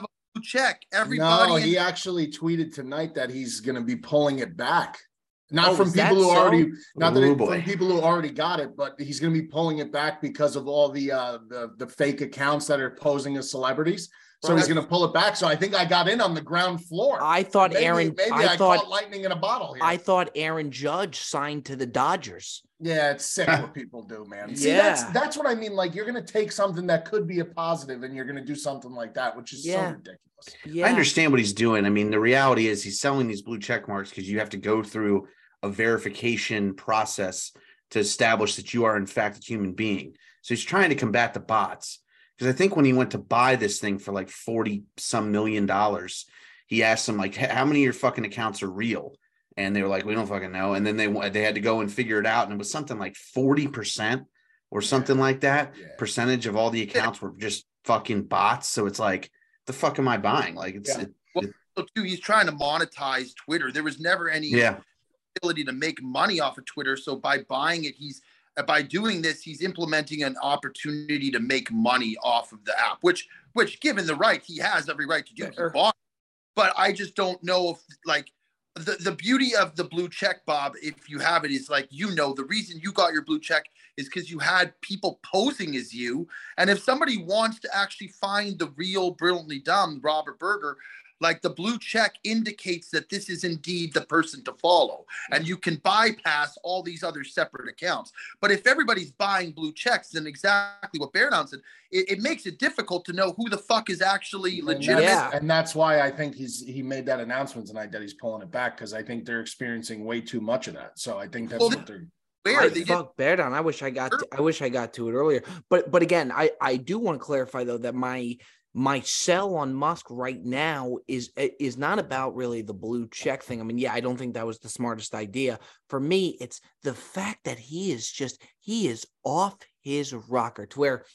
check. Everybody. No, in- he actually tweeted tonight that he's going to be pulling it back. Not Oh, from is people that who so? already, not that Ooh, it, boy. from people who already got it, but he's going to be pulling it back because of all the uh, the the fake accounts that are posing as celebrities. So Right. he's going to pull it back. So I think I got in on the ground floor. I thought maybe, Aaron. Maybe I, I, thought. caught lightning in a bottle here. I thought Aaron Judge signed to the Dodgers. Yeah, it's sick what people do, man. See, that's Yeah. that's what I mean. Like, you're going to take something that could be a positive and you're going to do something like that, which is Yeah. so ridiculous. Yeah. I understand what he's doing. I mean, the reality is he's selling these blue check marks because you have to go through a verification process to establish that you are in fact a human being. So he's trying to combat the bots. Because I think when he went to buy this thing for like forty some million dollars, he asked them like, how many of your fucking accounts are real? And they were like, we don't fucking know. And then they they had to go and figure it out. And it was something like forty percent or something Yeah. like that. Yeah. Percentage of all the accounts were just fucking bots. So it's like, the fuck am I buying? Like it's, Yeah. it, Well, so too, he's trying to monetize Twitter. There was never any yeah. ability to make money off of Twitter. So by buying it, he's by doing this, he's implementing an opportunity to make money off of the app, which, which given the right, he has every right to do. He Sure. bought it. But I just don't know if like the, the beauty of the blue check, Bob, if you have it, is like, you know, the reason you got your blue check is because you had people posing as you. And if somebody wants to actually find the real brilliantly dumb Robert Berger, like the blue check indicates that this is indeed the person to follow, and you can bypass all these other separate accounts. But if everybody's buying blue checks, then exactly what Bear Down said, it, it makes it difficult to know who the fuck is actually And legitimate. that's, Yeah. and that's why I think he's he made that announcement tonight that he's pulling it back, because I think they're experiencing way too much of that. So I think that's Well, what they're. Where I they did fuck Bear Down. I wish I got. To, I wish I got to it earlier. But but again, I I do want to clarify though that my my sell on Musk right now is is not about really the blue check thing. I mean, yeah, I don't think that was the smartest idea. For me, it's the fact that he is just he is off his rocker to where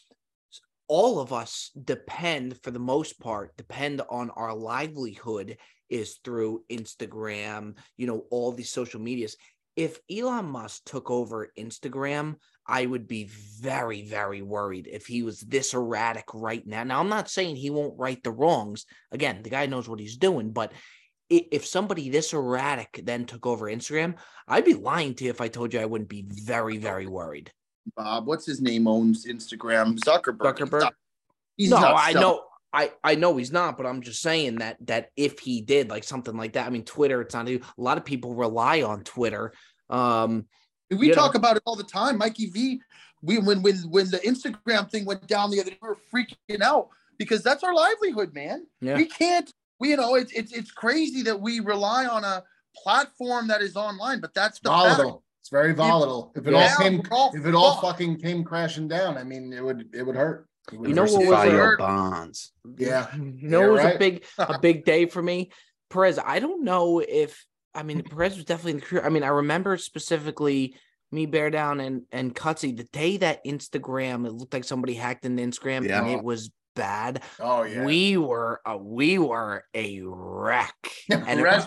all of us depend, for the most part, depend on our livelihood is through Instagram, you know, all these social medias. If Elon Musk took over Instagram, I would be very, very worried if he was this erratic right now. Now, I'm not saying he won't right the wrongs. Again, the guy knows what he's doing. But if somebody this erratic then took over Instagram, I'd be lying to you if I told you I wouldn't be very, very worried. Bob, what's his name, owns Instagram? Zuckerberg. Zuckerberg? He's not, he's No, not I selling- know. I, I know he's not, but I'm just saying that that if he did like something like that, I mean, Twitter, it's not a lot of people rely on Twitter. Um, We you talk know. about it all the time. Mikey V, we when when when the Instagram thing went down the other day, we were freaking out because that's our livelihood, man. Yeah. We can't, we you know, it's it's it's crazy that we rely on a platform that is online, but that's the fact. Volatile. It's very volatile. If it Yeah, all came, we're all if it all fucked. fucking came crashing down, I mean, it would it would hurt. It would You know hurt. what was Diversify a- your bonds. Yeah. You know, You're it was right. a big, a big day for me. Perez, I don't know if, I mean, Perez was definitely in the career. I mean, I remember specifically me, Bear Down, and and Cutsy, the day that Instagram, it looked like somebody hacked into Instagram Yeah. and it was bad. Oh yeah. We were, a, we were a wreck. And it, Perez-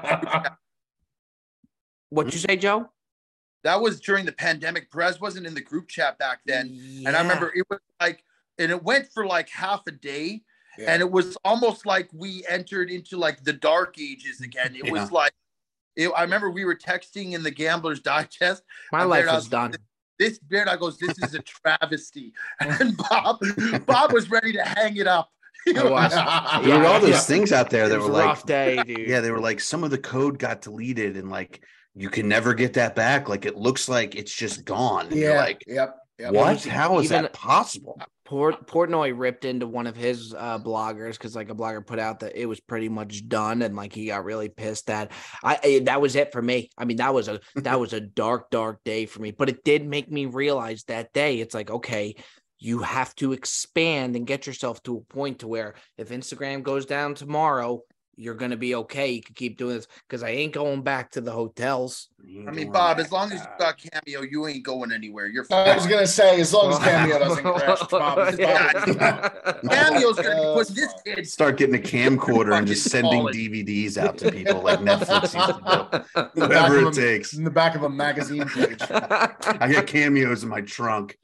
what'd you say, Joe? That was during the pandemic. Perez wasn't in the group chat back then. And I Yeah. remember it was like, and it went for like half a day. Yeah. And it was almost like we entered into like the dark ages again. It Yeah. was like, it, I remember we were texting in the Gambler's Digest. My And life Bear was Down- done. This Bear Down goes, this is a travesty. And Bob, Bob was ready to hang it up. He I was. There were all those yeah. things out there It that was were a like, rough day, dude. yeah, they were like, some of the code got deleted and like, you can never get that back. Like, it looks like it's just gone. And you're Yeah. like, Yep. Yep. what? was How is even- that possible? Port Portnoy ripped into one of his uh, bloggers because like a blogger put out that it was pretty much done, and like he got really pissed at. I, I that was it for me. I mean that was a that was a dark dark day for me, but it did make me realize that day. It's like, okay, you have to expand and get yourself to a point to where if Instagram goes down tomorrow, you're going to be okay. You can keep doing this because I ain't going back to the hotels. I mean, Bob, as long as you got Cameo, you ain't going anywhere. You're fine. I was gonna say, as long as Cameo doesn't crash, Bob. Yeah. Cameo's gonna be Uh, putting this kid. Start getting a camcorder and just sending College. D V Ds out to people like Netflix used to do. In the back Whatever of it a- takes. in the back of a magazine page. I got cameos in my trunk.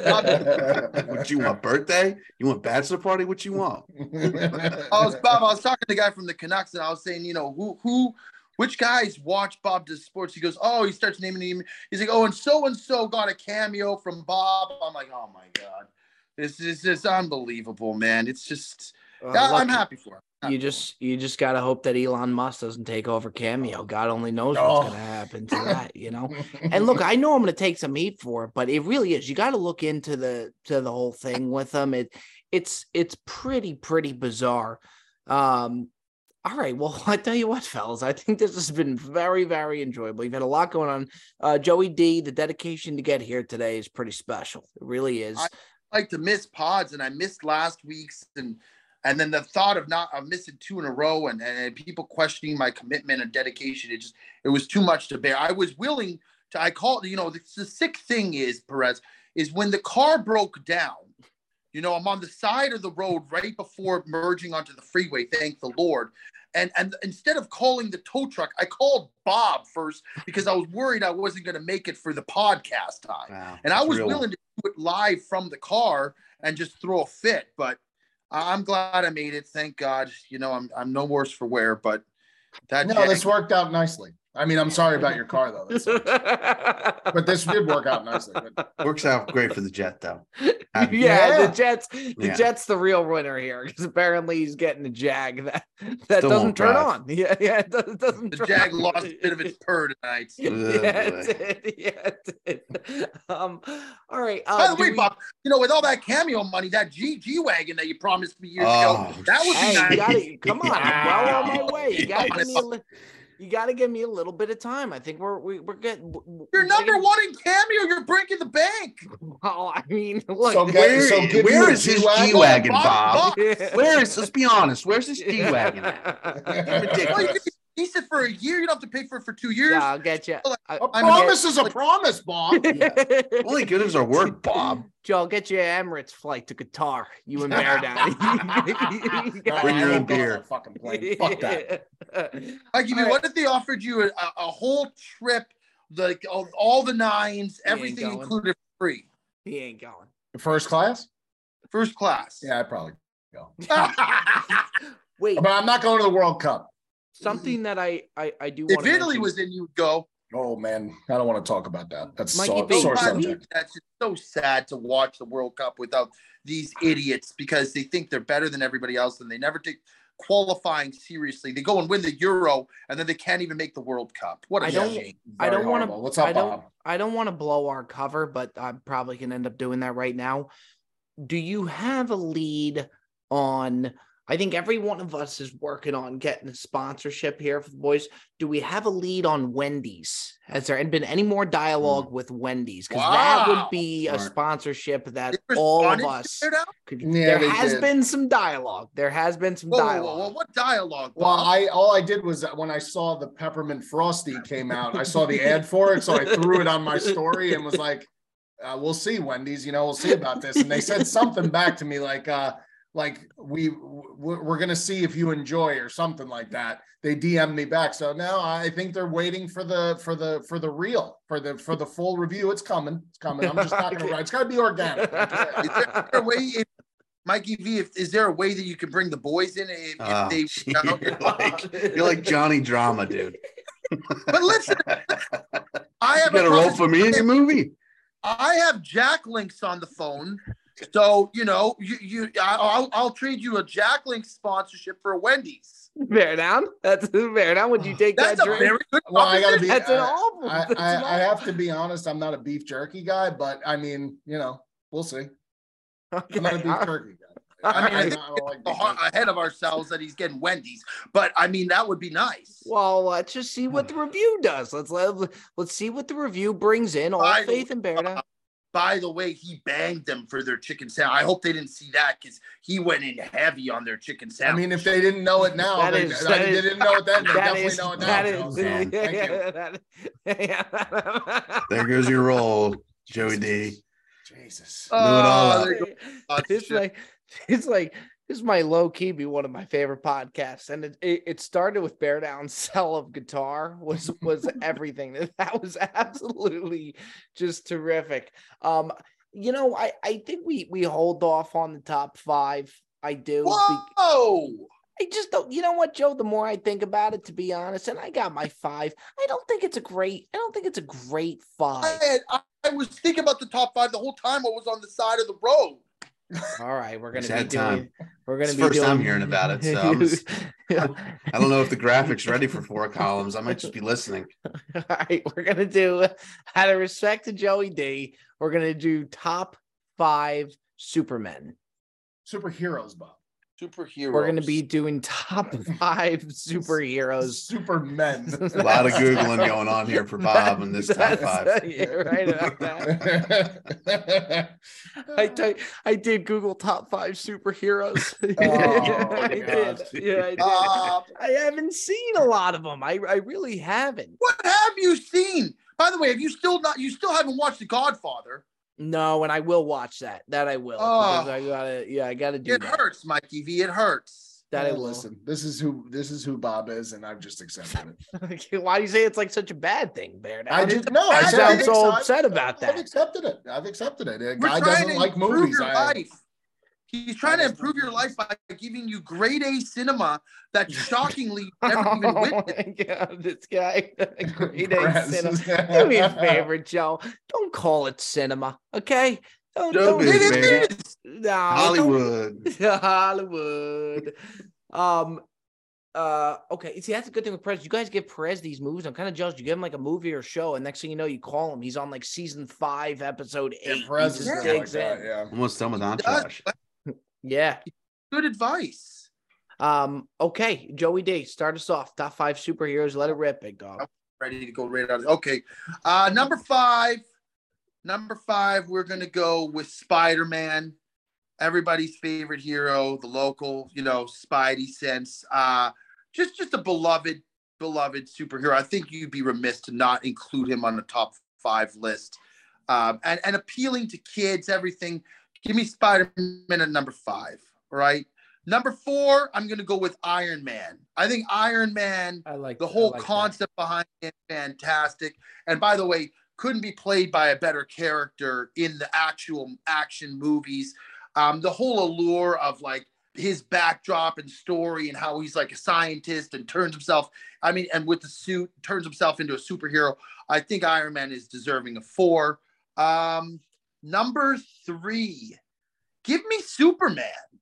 What you want? Birthday? You want bachelor party? What you want? I was Bob. I was talking to the guy from the Canucks, and I was saying, you know, who, who, which guys watch Bob Does Sports? He goes, oh, he starts naming him. He's like, oh, and so and so got a cameo from Bob. I'm like, oh my god, this is just unbelievable, man. It's just, Uh, yeah, look, I'm happy for him. You just you just gotta hope that Elon Musk doesn't take over Cameo. God only knows Oh. what's gonna happen to that, you know. And look, I know I'm gonna take some heat for it, but it really is. You got to look into the to the whole thing with them. It it's it's pretty pretty bizarre. Um, all right, well, I tell you what, fellas, I think this has been very very enjoyable. You've had a lot going on. Uh, Joey D, the dedication to get here today is pretty special. It really is. I- like to miss pods, and I missed last week's, and and then the thought of not of missing two in a row, and, and people questioning my commitment and dedication, it just it was too much to bear. I was willing to. I called, you know, the, the sick thing is, Perez, is when the car broke down. You know, I'm on the side of the road right before merging onto the freeway. Thank the Lord. And and instead of calling the tow truck, I called Bob first because I was worried I wasn't going to make it for the podcast time. Wow, And I that's was real. willing to do it live from the car and just throw a fit. But I- I'm glad I made it. Thank God. You know, I'm I'm no worse for wear, but that No, jag- this worked out nicely. I mean, I'm sorry about your car though. That sucks. But this did work out nicely. But Works out great for the Jet though. Happy- yeah, Yeah. the Jets, the Yeah. Jets, the real winner here because apparently he's getting a Jag that that Still doesn't won't turn drive. on. Yeah, yeah, it doesn't. doesn't the turn Jag on. lost a bit of its purr tonight. Yeah, Oh, it did. Yeah, it did. Um, all right. Uh, By the do way, we- Bob, you know, with all that Cameo money, that G G wagon that you promised me years Oh, ago, that would Hey, be you nice. gotta come on. I'm well on my Wow. way. You gotta give me a Yeah. li- you gotta give me a little bit of time. I think we're we, we're getting. You're number one in Cameo. You're breaking the bank. Well, I mean, look. So get- Where, so give where you a is his G-Wagon? G wagon, Bob, Bob? Bob. Where is? Let's be honest. Where's his G wagon at? Well, you Ridiculous. can lease it for a year. You don't have to pay for it for two years. Yeah, I'll get you. a I'm promise is a promise, Bob. Only good is our word, Bob. Joe, I'll get you an Emirates flight to Qatar. You and Bear Daddy. You got- Bring your I own won't go on beer. that Fucking plane. Fuck that. I give you. All What if they offered you a, a, a whole trip, like all, all the nines, He ain't everything going. included for free, He ain't going. First class? first class? Yeah, I'd probably go. Wait, But I'm not going to the World Cup. something that I I, I do If want to Italy mention. was in, you would go. Oh man, I don't want to talk about that. That's Mikey so, B, sore I mean- subject. That's just so sad to watch the World Cup without these idiots because they think they're better than everybody else and they never take qualifying seriously. They go and win the Euro and then they can't even make the World Cup. What a I don't- shame. I Very don't wanna- horrible. What's up, I don't Bob? I don't want to blow our cover, but I probably can end up doing that right now. Do you have a lead on? I think every one of us is working on getting a sponsorship here for the boys. Do we have a lead on Wendy's? Has there been any more dialogue with Wendy's? Because that would Wow. be a Smart. sponsorship that They all of responded us to it now? could. Yeah, there they has did. been some dialogue. There has been some Whoa, whoa, whoa, dialogue. whoa, what dialogue? Well, Bob? I all I did was that when I saw the peppermint frosty came out, I saw the ad for it, so I threw it on my story and was like, uh, "We'll see, Wendy's. You know, we'll see about this." And they said something back to me like, uh, "Like we we're, we're gonna see if you enjoy or something like that." They D M'd me back, so now I think they're waiting for the for the for the real for the for the full review. It's coming. It's coming. I'm just not gonna write. It's got to be organic. Is there, is there a way, if, Mikey V, if, is there a way that you can bring the boys in if, if Oh, they? gee, you're, like, you're like Johnny Drama, dude. But listen, I You have got a a role brother- for me in your movie? I have Jack Links on the phone, so you know, you you I- I'll I'll trade you a Jack Links sponsorship for a Wendy's. Bear down. That's fair down. Would you take That's that a drink? very good. Well, I gotta be. That's an I, awful. I, that's I, an I have to be honest. I'm not a beef jerky guy, but I mean, you know, we'll see. awful- I'm not a Okay, beef all right. jerky guy. I mean, I I, think I don't like a- beef jerky. ahead of ourselves that he's getting Wendy's, but I mean that would be nice. Well, let's just see what the review does. Let's let let's see what the review brings in. All I- faith and bear down. By the way, he banged them for their chicken sandwich. I hope they didn't see that because he went in heavy on their chicken sandwich. I mean, if they didn't know it now, That they, is- I that mean, they is- didn't know it then. They That definitely is, know it now. that Joe. is, So, yeah, thank you. yeah, that- yeah. There goes your role, Joey D. Jesus. Blew it all Oh, up. there you go. It's like it's like this is my low key be one of my favorite podcasts, and it, it, it started with Bear Down's sell of guitar was was everything. That was absolutely just terrific. Um, you know, I I think we we hold off on the top five. I do. be- Whoa! I just don't. You know what, Joe? The more I think about it, to be honest, and I got my five. I don't think it's a great. I don't think it's a great five. I, I, I was thinking about the top five the whole time. I was on the side of the road. All right, we're gonna It's be that doing. time. We're gonna It's be first doing. time hearing about it, so I'm just- I don't know if the graphic's ready for four columns. I might just be listening. All right, we're gonna do out of respect to Joey D. We're gonna do top five Supermen. Superheroes, Bob. Superheroes. We're gonna be doing top five superheroes. Supermen. A lot of Googling going on here for Bob in this top That's- five. You're right about that. I did, I did Google top five superheroes. Oh, I God. did. Yeah, I did. Uh, I haven't seen a lot of them. I, I really haven't. what have you seen? By the way, have you still not? You still haven't watched The Godfather? No, and I will watch that. That I will. Oh. because I gotta. Yeah, I gotta do It that. hurts, Mikey V. It hurts. That I Hey, will. listen, this is who this is who Bob is, and I've just accepted it. Why do you say it's like such a bad thing, Bear? I Down? just no. I I said sound I've so accept- upset about I've that. accepted it. I've accepted it. A We're guy trying doesn't to like improve movies. your I, life. He's trying to improve your life by giving you grade A cinema that shockingly you never even Oh witnessed. my God, this guy. Grade A Perez. cinema. Do me a favor, Joe. Don't call it cinema, okay? Don't. Joe don't Biz, It baby. is. No, Hollywood. don't- Hollywood. Um. Uh. Okay. See, that's a good thing with Perez. You guys give Perez these movies. I'm kind of jealous. You give him like a movie or show, and next thing you know, you call him. He's on like season five, episode Yeah, eight. Perez he is just good like digs that. in. Yeah. Almost done with Does- Entourage. Yeah. Good advice. Um. Okay, Joey D, start us off. Top five superheroes. Let it rip, big dog. Ready to go right out. Okay. Uh, number five. Number five, we're gonna go with Spider-Man. Everybody's favorite hero, the local, you know, Spidey sense. Uh, just just a beloved, beloved superhero. I think you'd be remiss to not include him on the top five list. Um, and, and appealing to kids, everything. Give me Spider-Man at number five. All right. Number four, I'm gonna go with Iron Man. I think Iron Man, I like the whole I like that. concept behind it, fantastic. And by the way, couldn't be played by a better character in the actual action movies. Um, the whole allure of like his backdrop and story and how he's like a scientist and turns himself, I mean, and with the suit, turns himself into a superhero. I think Iron Man is deserving of four. Um, number three, give me Superman.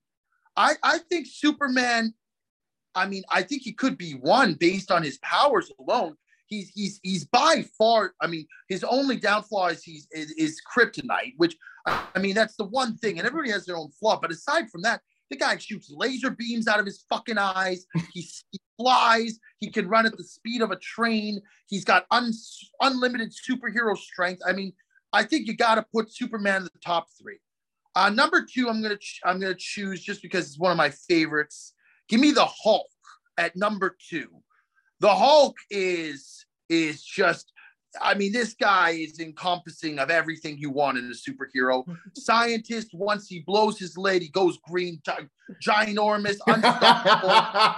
I, I think Superman, I mean, I think he could be one based on his powers alone. He's he's he's by far. I mean, his only downfall is he's is, is kryptonite, which I mean that's the one thing, and everybody has their own flaw. But aside from that, the guy shoots laser beams out of his fucking eyes. He, he flies. He can run at the speed of a train. He's got un, unlimited superhero strength. I mean, I think you got to put Superman in the top three. Uh, number two, I'm gonna ch- I'm gonna choose just because it's one of my favorites. Give me the Hulk at number two. The Hulk is is just, I mean, this guy is encompassing of everything you want in a superhero. Scientist, once he blows his lid, he goes green, gi- ginormous, unstoppable.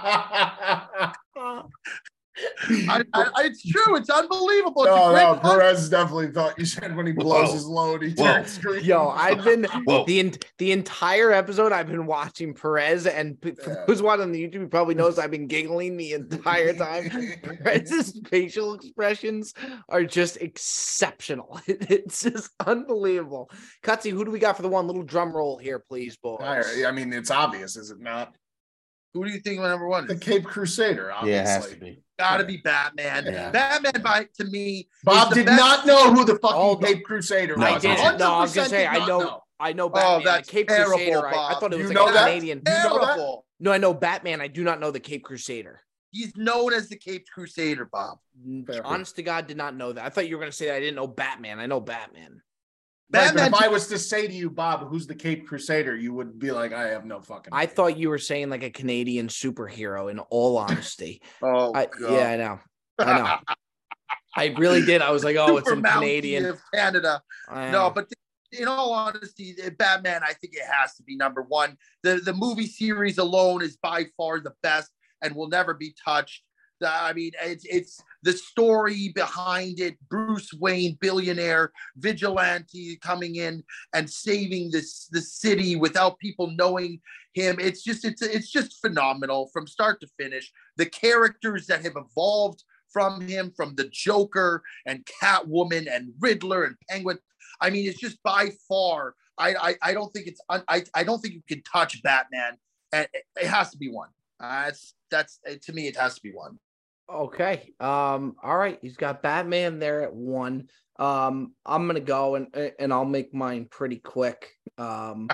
I, I, it's true. It's unbelievable. It's a No, great no, concept. Perez definitely thought you said when he blows Whoa. his load, he Whoa. turns green. Yo, I've been Whoa. the en- the entire episode. I've been watching Perez, and p- for Yeah. who's watching on the YouTube, you probably knows I've been giggling the entire time. Perez's facial expressions are just exceptional. It's just unbelievable. Cutsy, who do we got for the one? Little drum roll here, please, boys. I I mean, it's obvious, is it not? Who do you think my number one The is? Cape Crusader, obviously. Yeah, it has to be. Gotta be Batman. Yeah. Batman, by to me, Bob is the did best- not know who the fucking Hold on. Cape Crusader No, I was. it's not. didn't. No, I was one hundred gonna percent say did I not know. I know Batman. that's the Cape terrible, Crusader. I, I Bob. thought it was You like know a that? Canadian. You know that? Terrible. No, I know Batman. I do not know the Cape Crusader. He's known as the Cape Crusader, Bob. Fair. Honest to God, did not know that. I thought you were gonna say that I didn't know Batman. I know Batman. Right, but Batman. if I was to say to you, Bob, who's the Cape Crusader, you would be like, I have no fucking. I idea. thought you were saying like a Canadian superhero. In all honesty, Oh, I, God. yeah, I know, I know. I really did. I was like, oh, it's Super some Mountie Canadian. of Canada. I No, know. but in all honesty, Batman, I think it has to be number one. The the movie series alone is by far the best and will never be touched. The- I mean, it's it's the story behind it. Bruce Wayne, billionaire, vigilante, coming in and saving this the city without people knowing him. It's just it's it's just phenomenal from start to finish. The characters that have evolved from him, from the Joker and Catwoman and Riddler and Penguin. I mean, it's just by far. I I, I don't think it's I I don't think you can touch Batman. And it, it has to be one. Uh, that's that's to me. It has to be one. Okay. Um. All right. He's got Batman there at one. Um. I'm gonna go and and I'll make mine pretty quick. Um.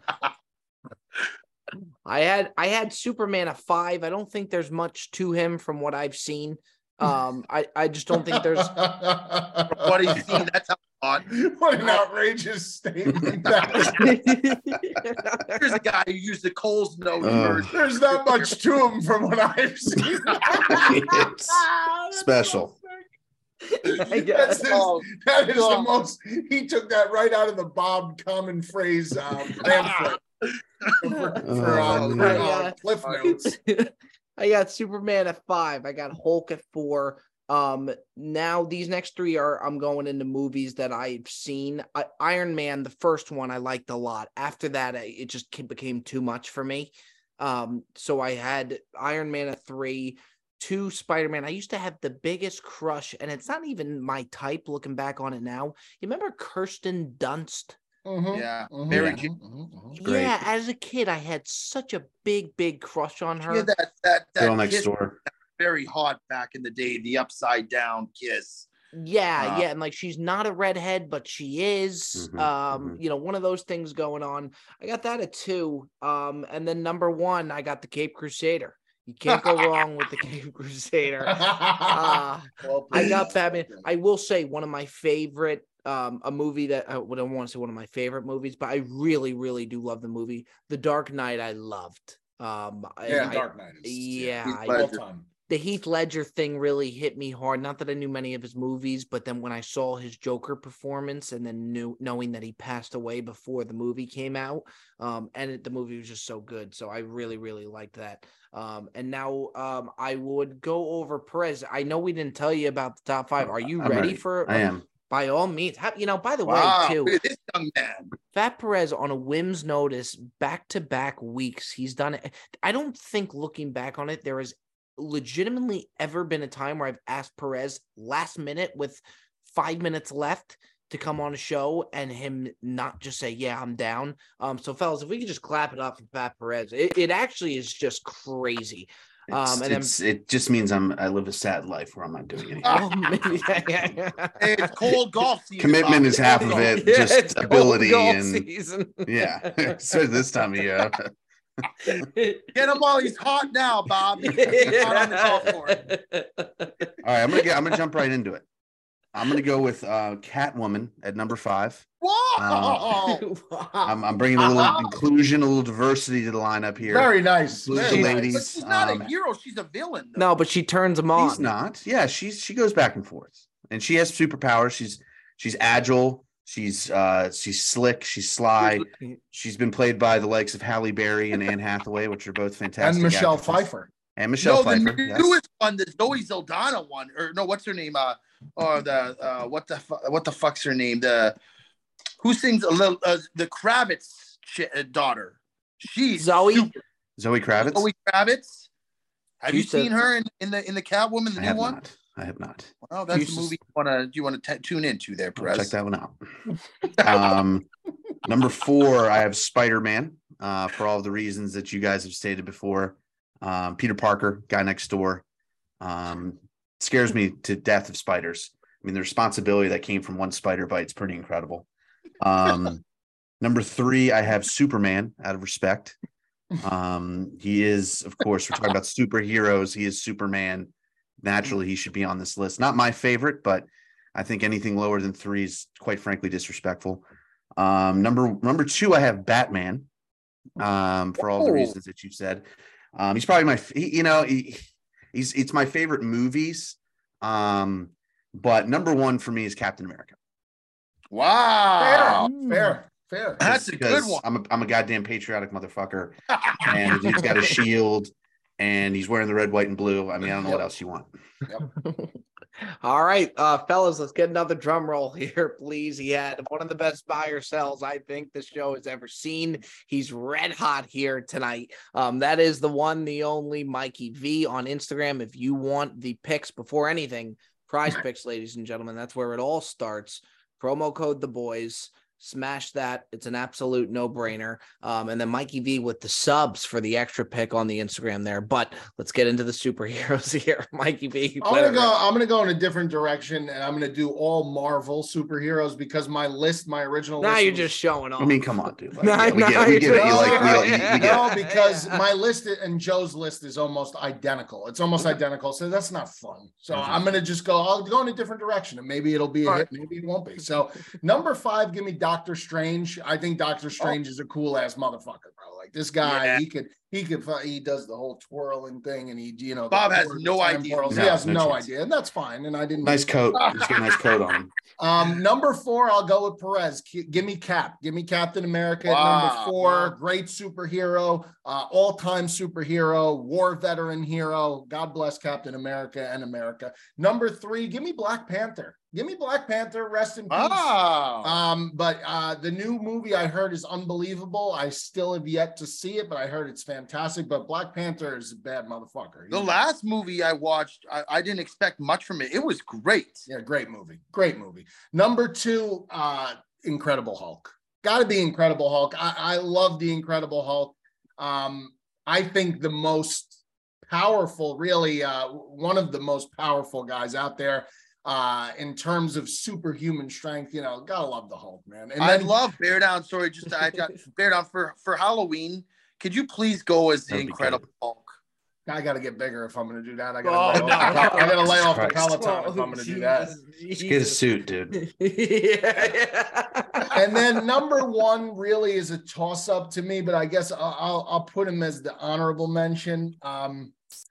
I had I had Superman at five. I don't think there's much to him from what I've seen. Um. I I just don't think there's. What he's seen. That's how I thought. What an outrageous statement! That Here's a guy who used the Cole's note Uh. version. there's not much to him from what I've seen. It's special. I That's guess. his- Oh, that is the God. most. He took that right out of the Bob common phrase um, pamphlet for, for, uh, Oh, for, no. uh, Cliff Notes. I got Superman at five. I got Hulk at four. Um, now these next three are I'm going into movies that I've seen. I, Iron Man, the first one, I liked a lot. After that, I, it just ke- became too much for me. Um, so I had Iron Man at three, two Spider-Man. I used to have the biggest crush, and it's not even my type. Looking back on it now, you remember Kirsten Dunst? Mhm, Yeah, mhm, Mary mhm, Jane. mhm, mhm. Great. Yeah, as a kid, I had such a big, big crush on her. Yeah, that that that Girl next kiss door. very hot back in the day. The upside down kiss. Yeah, Uh, yeah, and like she's not a redhead, but she is. Mhm, um, mhm. you know, one of those things going on. I got that at two. Um, and then number one, I got the Cape Crusader. You can't go wrong with the Cape Crusader. Uh, Well I played. got Batman. Well I will say one of my favorite, um, a movie that I don't want to say one of my favorite movies, but I really, really do love the movie. The Dark Knight. I loved. Um, played. and Yeah, I- Dark Knight is yeah, Heath I- all Ledger. time. the Heath Ledger thing really hit me hard. Not that I knew many of his movies, but then when I saw his Joker performance and then knew knowing that he passed away before the movie came out, um, and it, the movie was just so good. So I really, really liked that. Um, and now um, I would go over Perez. I know we didn't tell you about the top five. Are you I'm ready, ready. for? I am. By all means, Ha- you know. By the Wow, way, too, look at this young man. Fat Perez on a whim's notice, back to back weeks. He's done it. I don't think looking back on it, there has legitimately ever been a time where I've asked Perez last minute with five minutes left to come on a show and him not just say, yeah, I'm down. Um, so fellas, if we could just clap it up for Fat Perez, it, it actually is just crazy. It's, Um, and then- it's, it just means I'm I live a sad life where I'm not doing anything. Oh, maybe, yeah, yeah, yeah. Hey, it's cold golf season. Commitment Bob. is half of it, Yeah, just it's cold ability golf and season. yeah. So this time of year, Get him while he's hot now, Bob. He's not on the golf course. all right. I'm gonna get. I'm gonna jump right into it. I'm gonna go with uh, Catwoman at number five. Whoa! I'm, I'm bringing a little inclusion, a little diversity to the lineup here. Very nice. Include Very the nice. ladies. But she's not um, a hero. She's a villain. Though. No, but she turns him on. She's not. Yeah, she's she goes back and forth, and she has superpowers. She's she's agile. She's uh she's slick. She's sly. She's been played by the likes of Halle Berry and Anne Hathaway, which are both fantastic. And Michelle actresses. Pfeiffer. And Michelle no, Pfeiffer. the yes. newest one, the Zoe Saldana one, or no, what's her name? Uh, or the uh, what the fu- what the fuck's her name? The who sings a little uh, the Kravitz ch- uh, daughter. She's Zoe? super- Zoe Kravitz. Zoe Kravitz. Have She you said- seen her in, in the in the Catwoman, the I new have one? not. I have not. Well, that's You the s- movie you want to you want to tune into there, I'll Perez. check that one out. Um, number four, I have Spider-Man. Uh, for all of the reasons that you guys have stated before. Um, Peter Parker, guy next door. Um, scares me to death of spiders. I mean, the responsibility that came from one spider bite is pretty incredible. Um, number three, I have Superman out of respect. Um, he is, of course, we're talking about superheroes. He is Superman. Naturally, he should be on this list. Not my favorite, but I think anything lower than three is quite frankly disrespectful. Um, number number two, I have Batman. Um, for all the Oh. reasons that you said. Um, he's probably my, he, you know, he, he's it's my favorite movies. Um, but number one for me is Captain America. Wow. Fair, fair, fair. That's a good Because one. I'm a, I'm a goddamn patriotic motherfucker, and he's got a shield, and he's wearing the red, white, and blue. I mean, I don't know Yep. what else you want. All right, uh, fellas, let's get another drum roll here, please. He had one of the best buy or sells I think this show has ever seen. He's red hot here tonight. Um, that is the one, the only Mikey V on Instagram. If you want the picks before anything, Prize Picks, ladies and gentlemen, that's where it all starts. Promo code The Boys. Smash that. It's an absolute no-brainer. Um, and then Mikey V with the subs for the extra pick on the Instagram there. But let's get into the superheroes here. Mikey V. I'm gonna go. I'm gonna go in a different direction, and I'm gonna do all Marvel superheroes because my list, my original. Now list you're was- just showing off. I mean, come on, dude. Like, Nah, yeah, we nah, get it. We get it. You you're like, we, just- like, you- we get no, it. because Yeah. my list and Joe's list is almost identical. It's almost identical, so that's not fun. So I'm gonna just go. I'll go in a different direction, and maybe it'll be a All hit, maybe it won't be. So number five, give me Doctor Strange. I think Doctor Strange is a cool ass motherfucker, bro. Like this guy, Yeah. he could, he could, he does the whole twirling thing, and he, you know, the Bob has twirl- no time idea. twirls. No, he has no no, chance. idea, and that's fine. And I didn't. Nice coat. He's got a nice coat on him. Um, number four, I'll go with Perez. K- give me Cap. Give me Captain America at Wow. number four. Great superhero, uh, all-time superhero, war veteran hero. God bless Captain America and America. Number three, give me Black Panther. Give me Black Panther. Rest in peace. Wow. Um, but uh, the new movie I heard is unbelievable. I still have yet to see it, but I heard it's fantastic. But Black Panther is a bad motherfucker. The last movie I watched, I, I didn't expect much from it. It was great. Yeah, great movie. Great movie. Number two, uh, Incredible Hulk. Got to be Incredible Hulk. I, I love the Incredible Hulk. Um, I think the most powerful, really, uh, one of the most powerful guys out there uh, in terms of superhuman strength. You know, gotta love the Hulk, man. And I then, love Bear Down. Sorry, just I got Bear Down for for Halloween. Could you please go as the That'd be Incredible good. Hulk? I got to get bigger if I'm going to do that. I Oh, got to lay, off the no. Pel- I gotta lay off the Christ. Peloton if I'm going to do that. Just get a suit, dude. yeah, yeah. And then number one really is a toss up to me, but I guess I'll, I'll, I'll put him as the honorable mention. Um,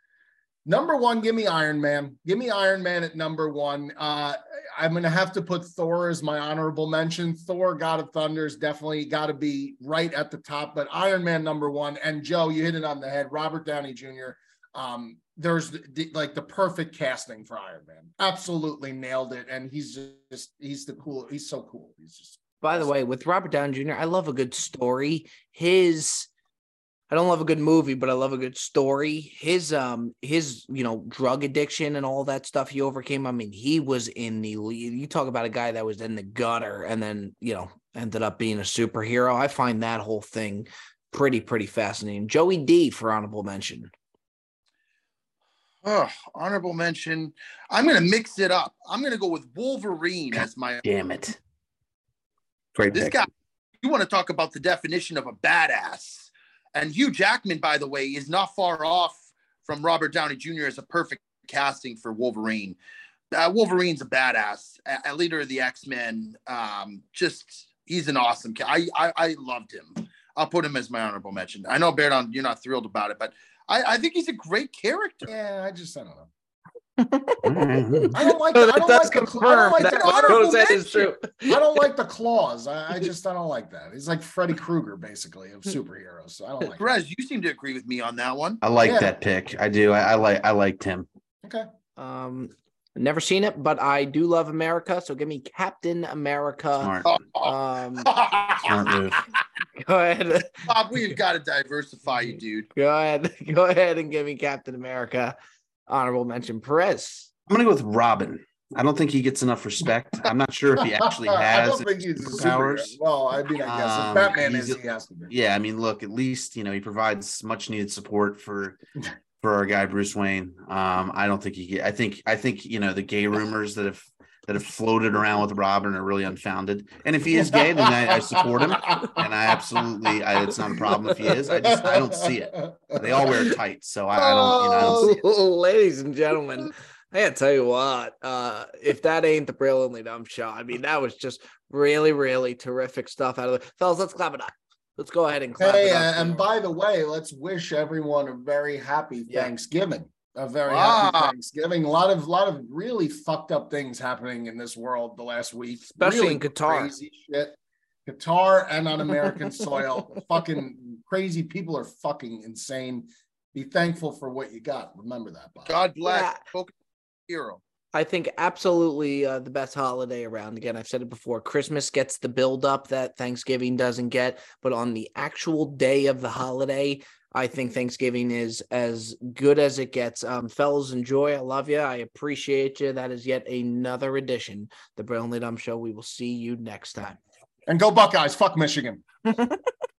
number one, give me Iron Man. Give me Iron Man at number one. Uh, I'm going to have to put Thor as my honorable mention. Thor, God of Thunder, is definitely got to be right at the top, but Iron Man number one. And Joe, you hit it on the head. Robert Downey Junior Um, there's the, the, like the perfect casting for Iron Man. Absolutely nailed it. And he's just, he's the cool. He's so cool. He's just, By the way, with Robert Downey Junior, I love a good story. His, I don't love a good movie, but I love a good story. His, um, his, you know, drug addiction and all that stuff he overcame. I mean, he was in the, you talk about a guy that was in the gutter and then, you know, ended up being a superhero. I find that whole thing pretty, pretty fascinating. Joey D for honorable mention. Oh, honorable mention. I'm going to mix it up. I'm going to go with Wolverine as my. Damn it. Great This pick. guy, you want to talk about the definition of a badass. And Hugh Jackman, by the way, is not far off from Robert Downey Junior as a perfect casting for Wolverine. Uh, Wolverine's a badass, a, a leader of the X-Men. Um, just, he's an awesome ca- I, I I loved him. I'll put him as my honorable mention. I know, Baird, you're not thrilled about it, but I, I think he's a great character. yeah, I just, I don't know. Mhm. I don't like. So The, I that don't does like the. I confirm don't like that the what honorable Joe said is mention. true. I don't like the claws. I, I just I don't like that. He's like Freddy Krueger, basically, of superheroes. So I don't like. Perez, you seem to agree with me on that one. I like Yeah. that pick. I do. I, I like. I liked him. It. Okay. Um, never seen it, but I do love America. So give me Captain America. Smart. Um, Smart move. go ahead. Bob, we've got to diversify you, dude. Go ahead. Go ahead and give me Captain America. Honorable mention Perez. I'm gonna go with Robin. I don't think he gets enough respect. I'm not sure if he actually I has don't think he's a superhero. powers. Well, I mean, I guess if Um, Batman he's is, a- he has to be. Yeah, I mean, look, at least you know he provides much needed support for for our guy Bruce Wayne. Um, I don't think he get. I think I think you know the gay rumors that have that have floated around with Robin are really unfounded. And if he is gay, then I, I support him, and I absolutely, I, it's not a problem if he is. I just I don't see it. They all wear tights, so I, I don't. You know, I don't see it. Ladies and gentlemen, I gotta tell you what, uh, if that ain't the Brilliantly Dumb Show, I mean, that was just really, really terrific stuff out of it. Fellas, let's clap it up. Let's go ahead and clap Hey, it uh, up. and by the way, let's wish everyone a very happy Yeah. Thanksgiving. A very Wow. happy Thanksgiving. A lot of, lot of really fucked up things happening in this world the last week, Especially really in Qatar. Crazy shit. Qatar and on American soil, fucking crazy people are fucking insane. Be thankful for what you got. Remember that, Bob. God bless. Yeah. Focus hero. I think absolutely uh, the best holiday around. Again, I've said it before. Christmas gets the build up that Thanksgiving doesn't get, but on the actual day of the holiday, I think Thanksgiving is as good as it gets. Um, fellas, enjoy. I love you. I appreciate you. That is yet another edition, the Brilliantly Dumb Show. We will see you next time. And go Buckeyes. Fuck Michigan.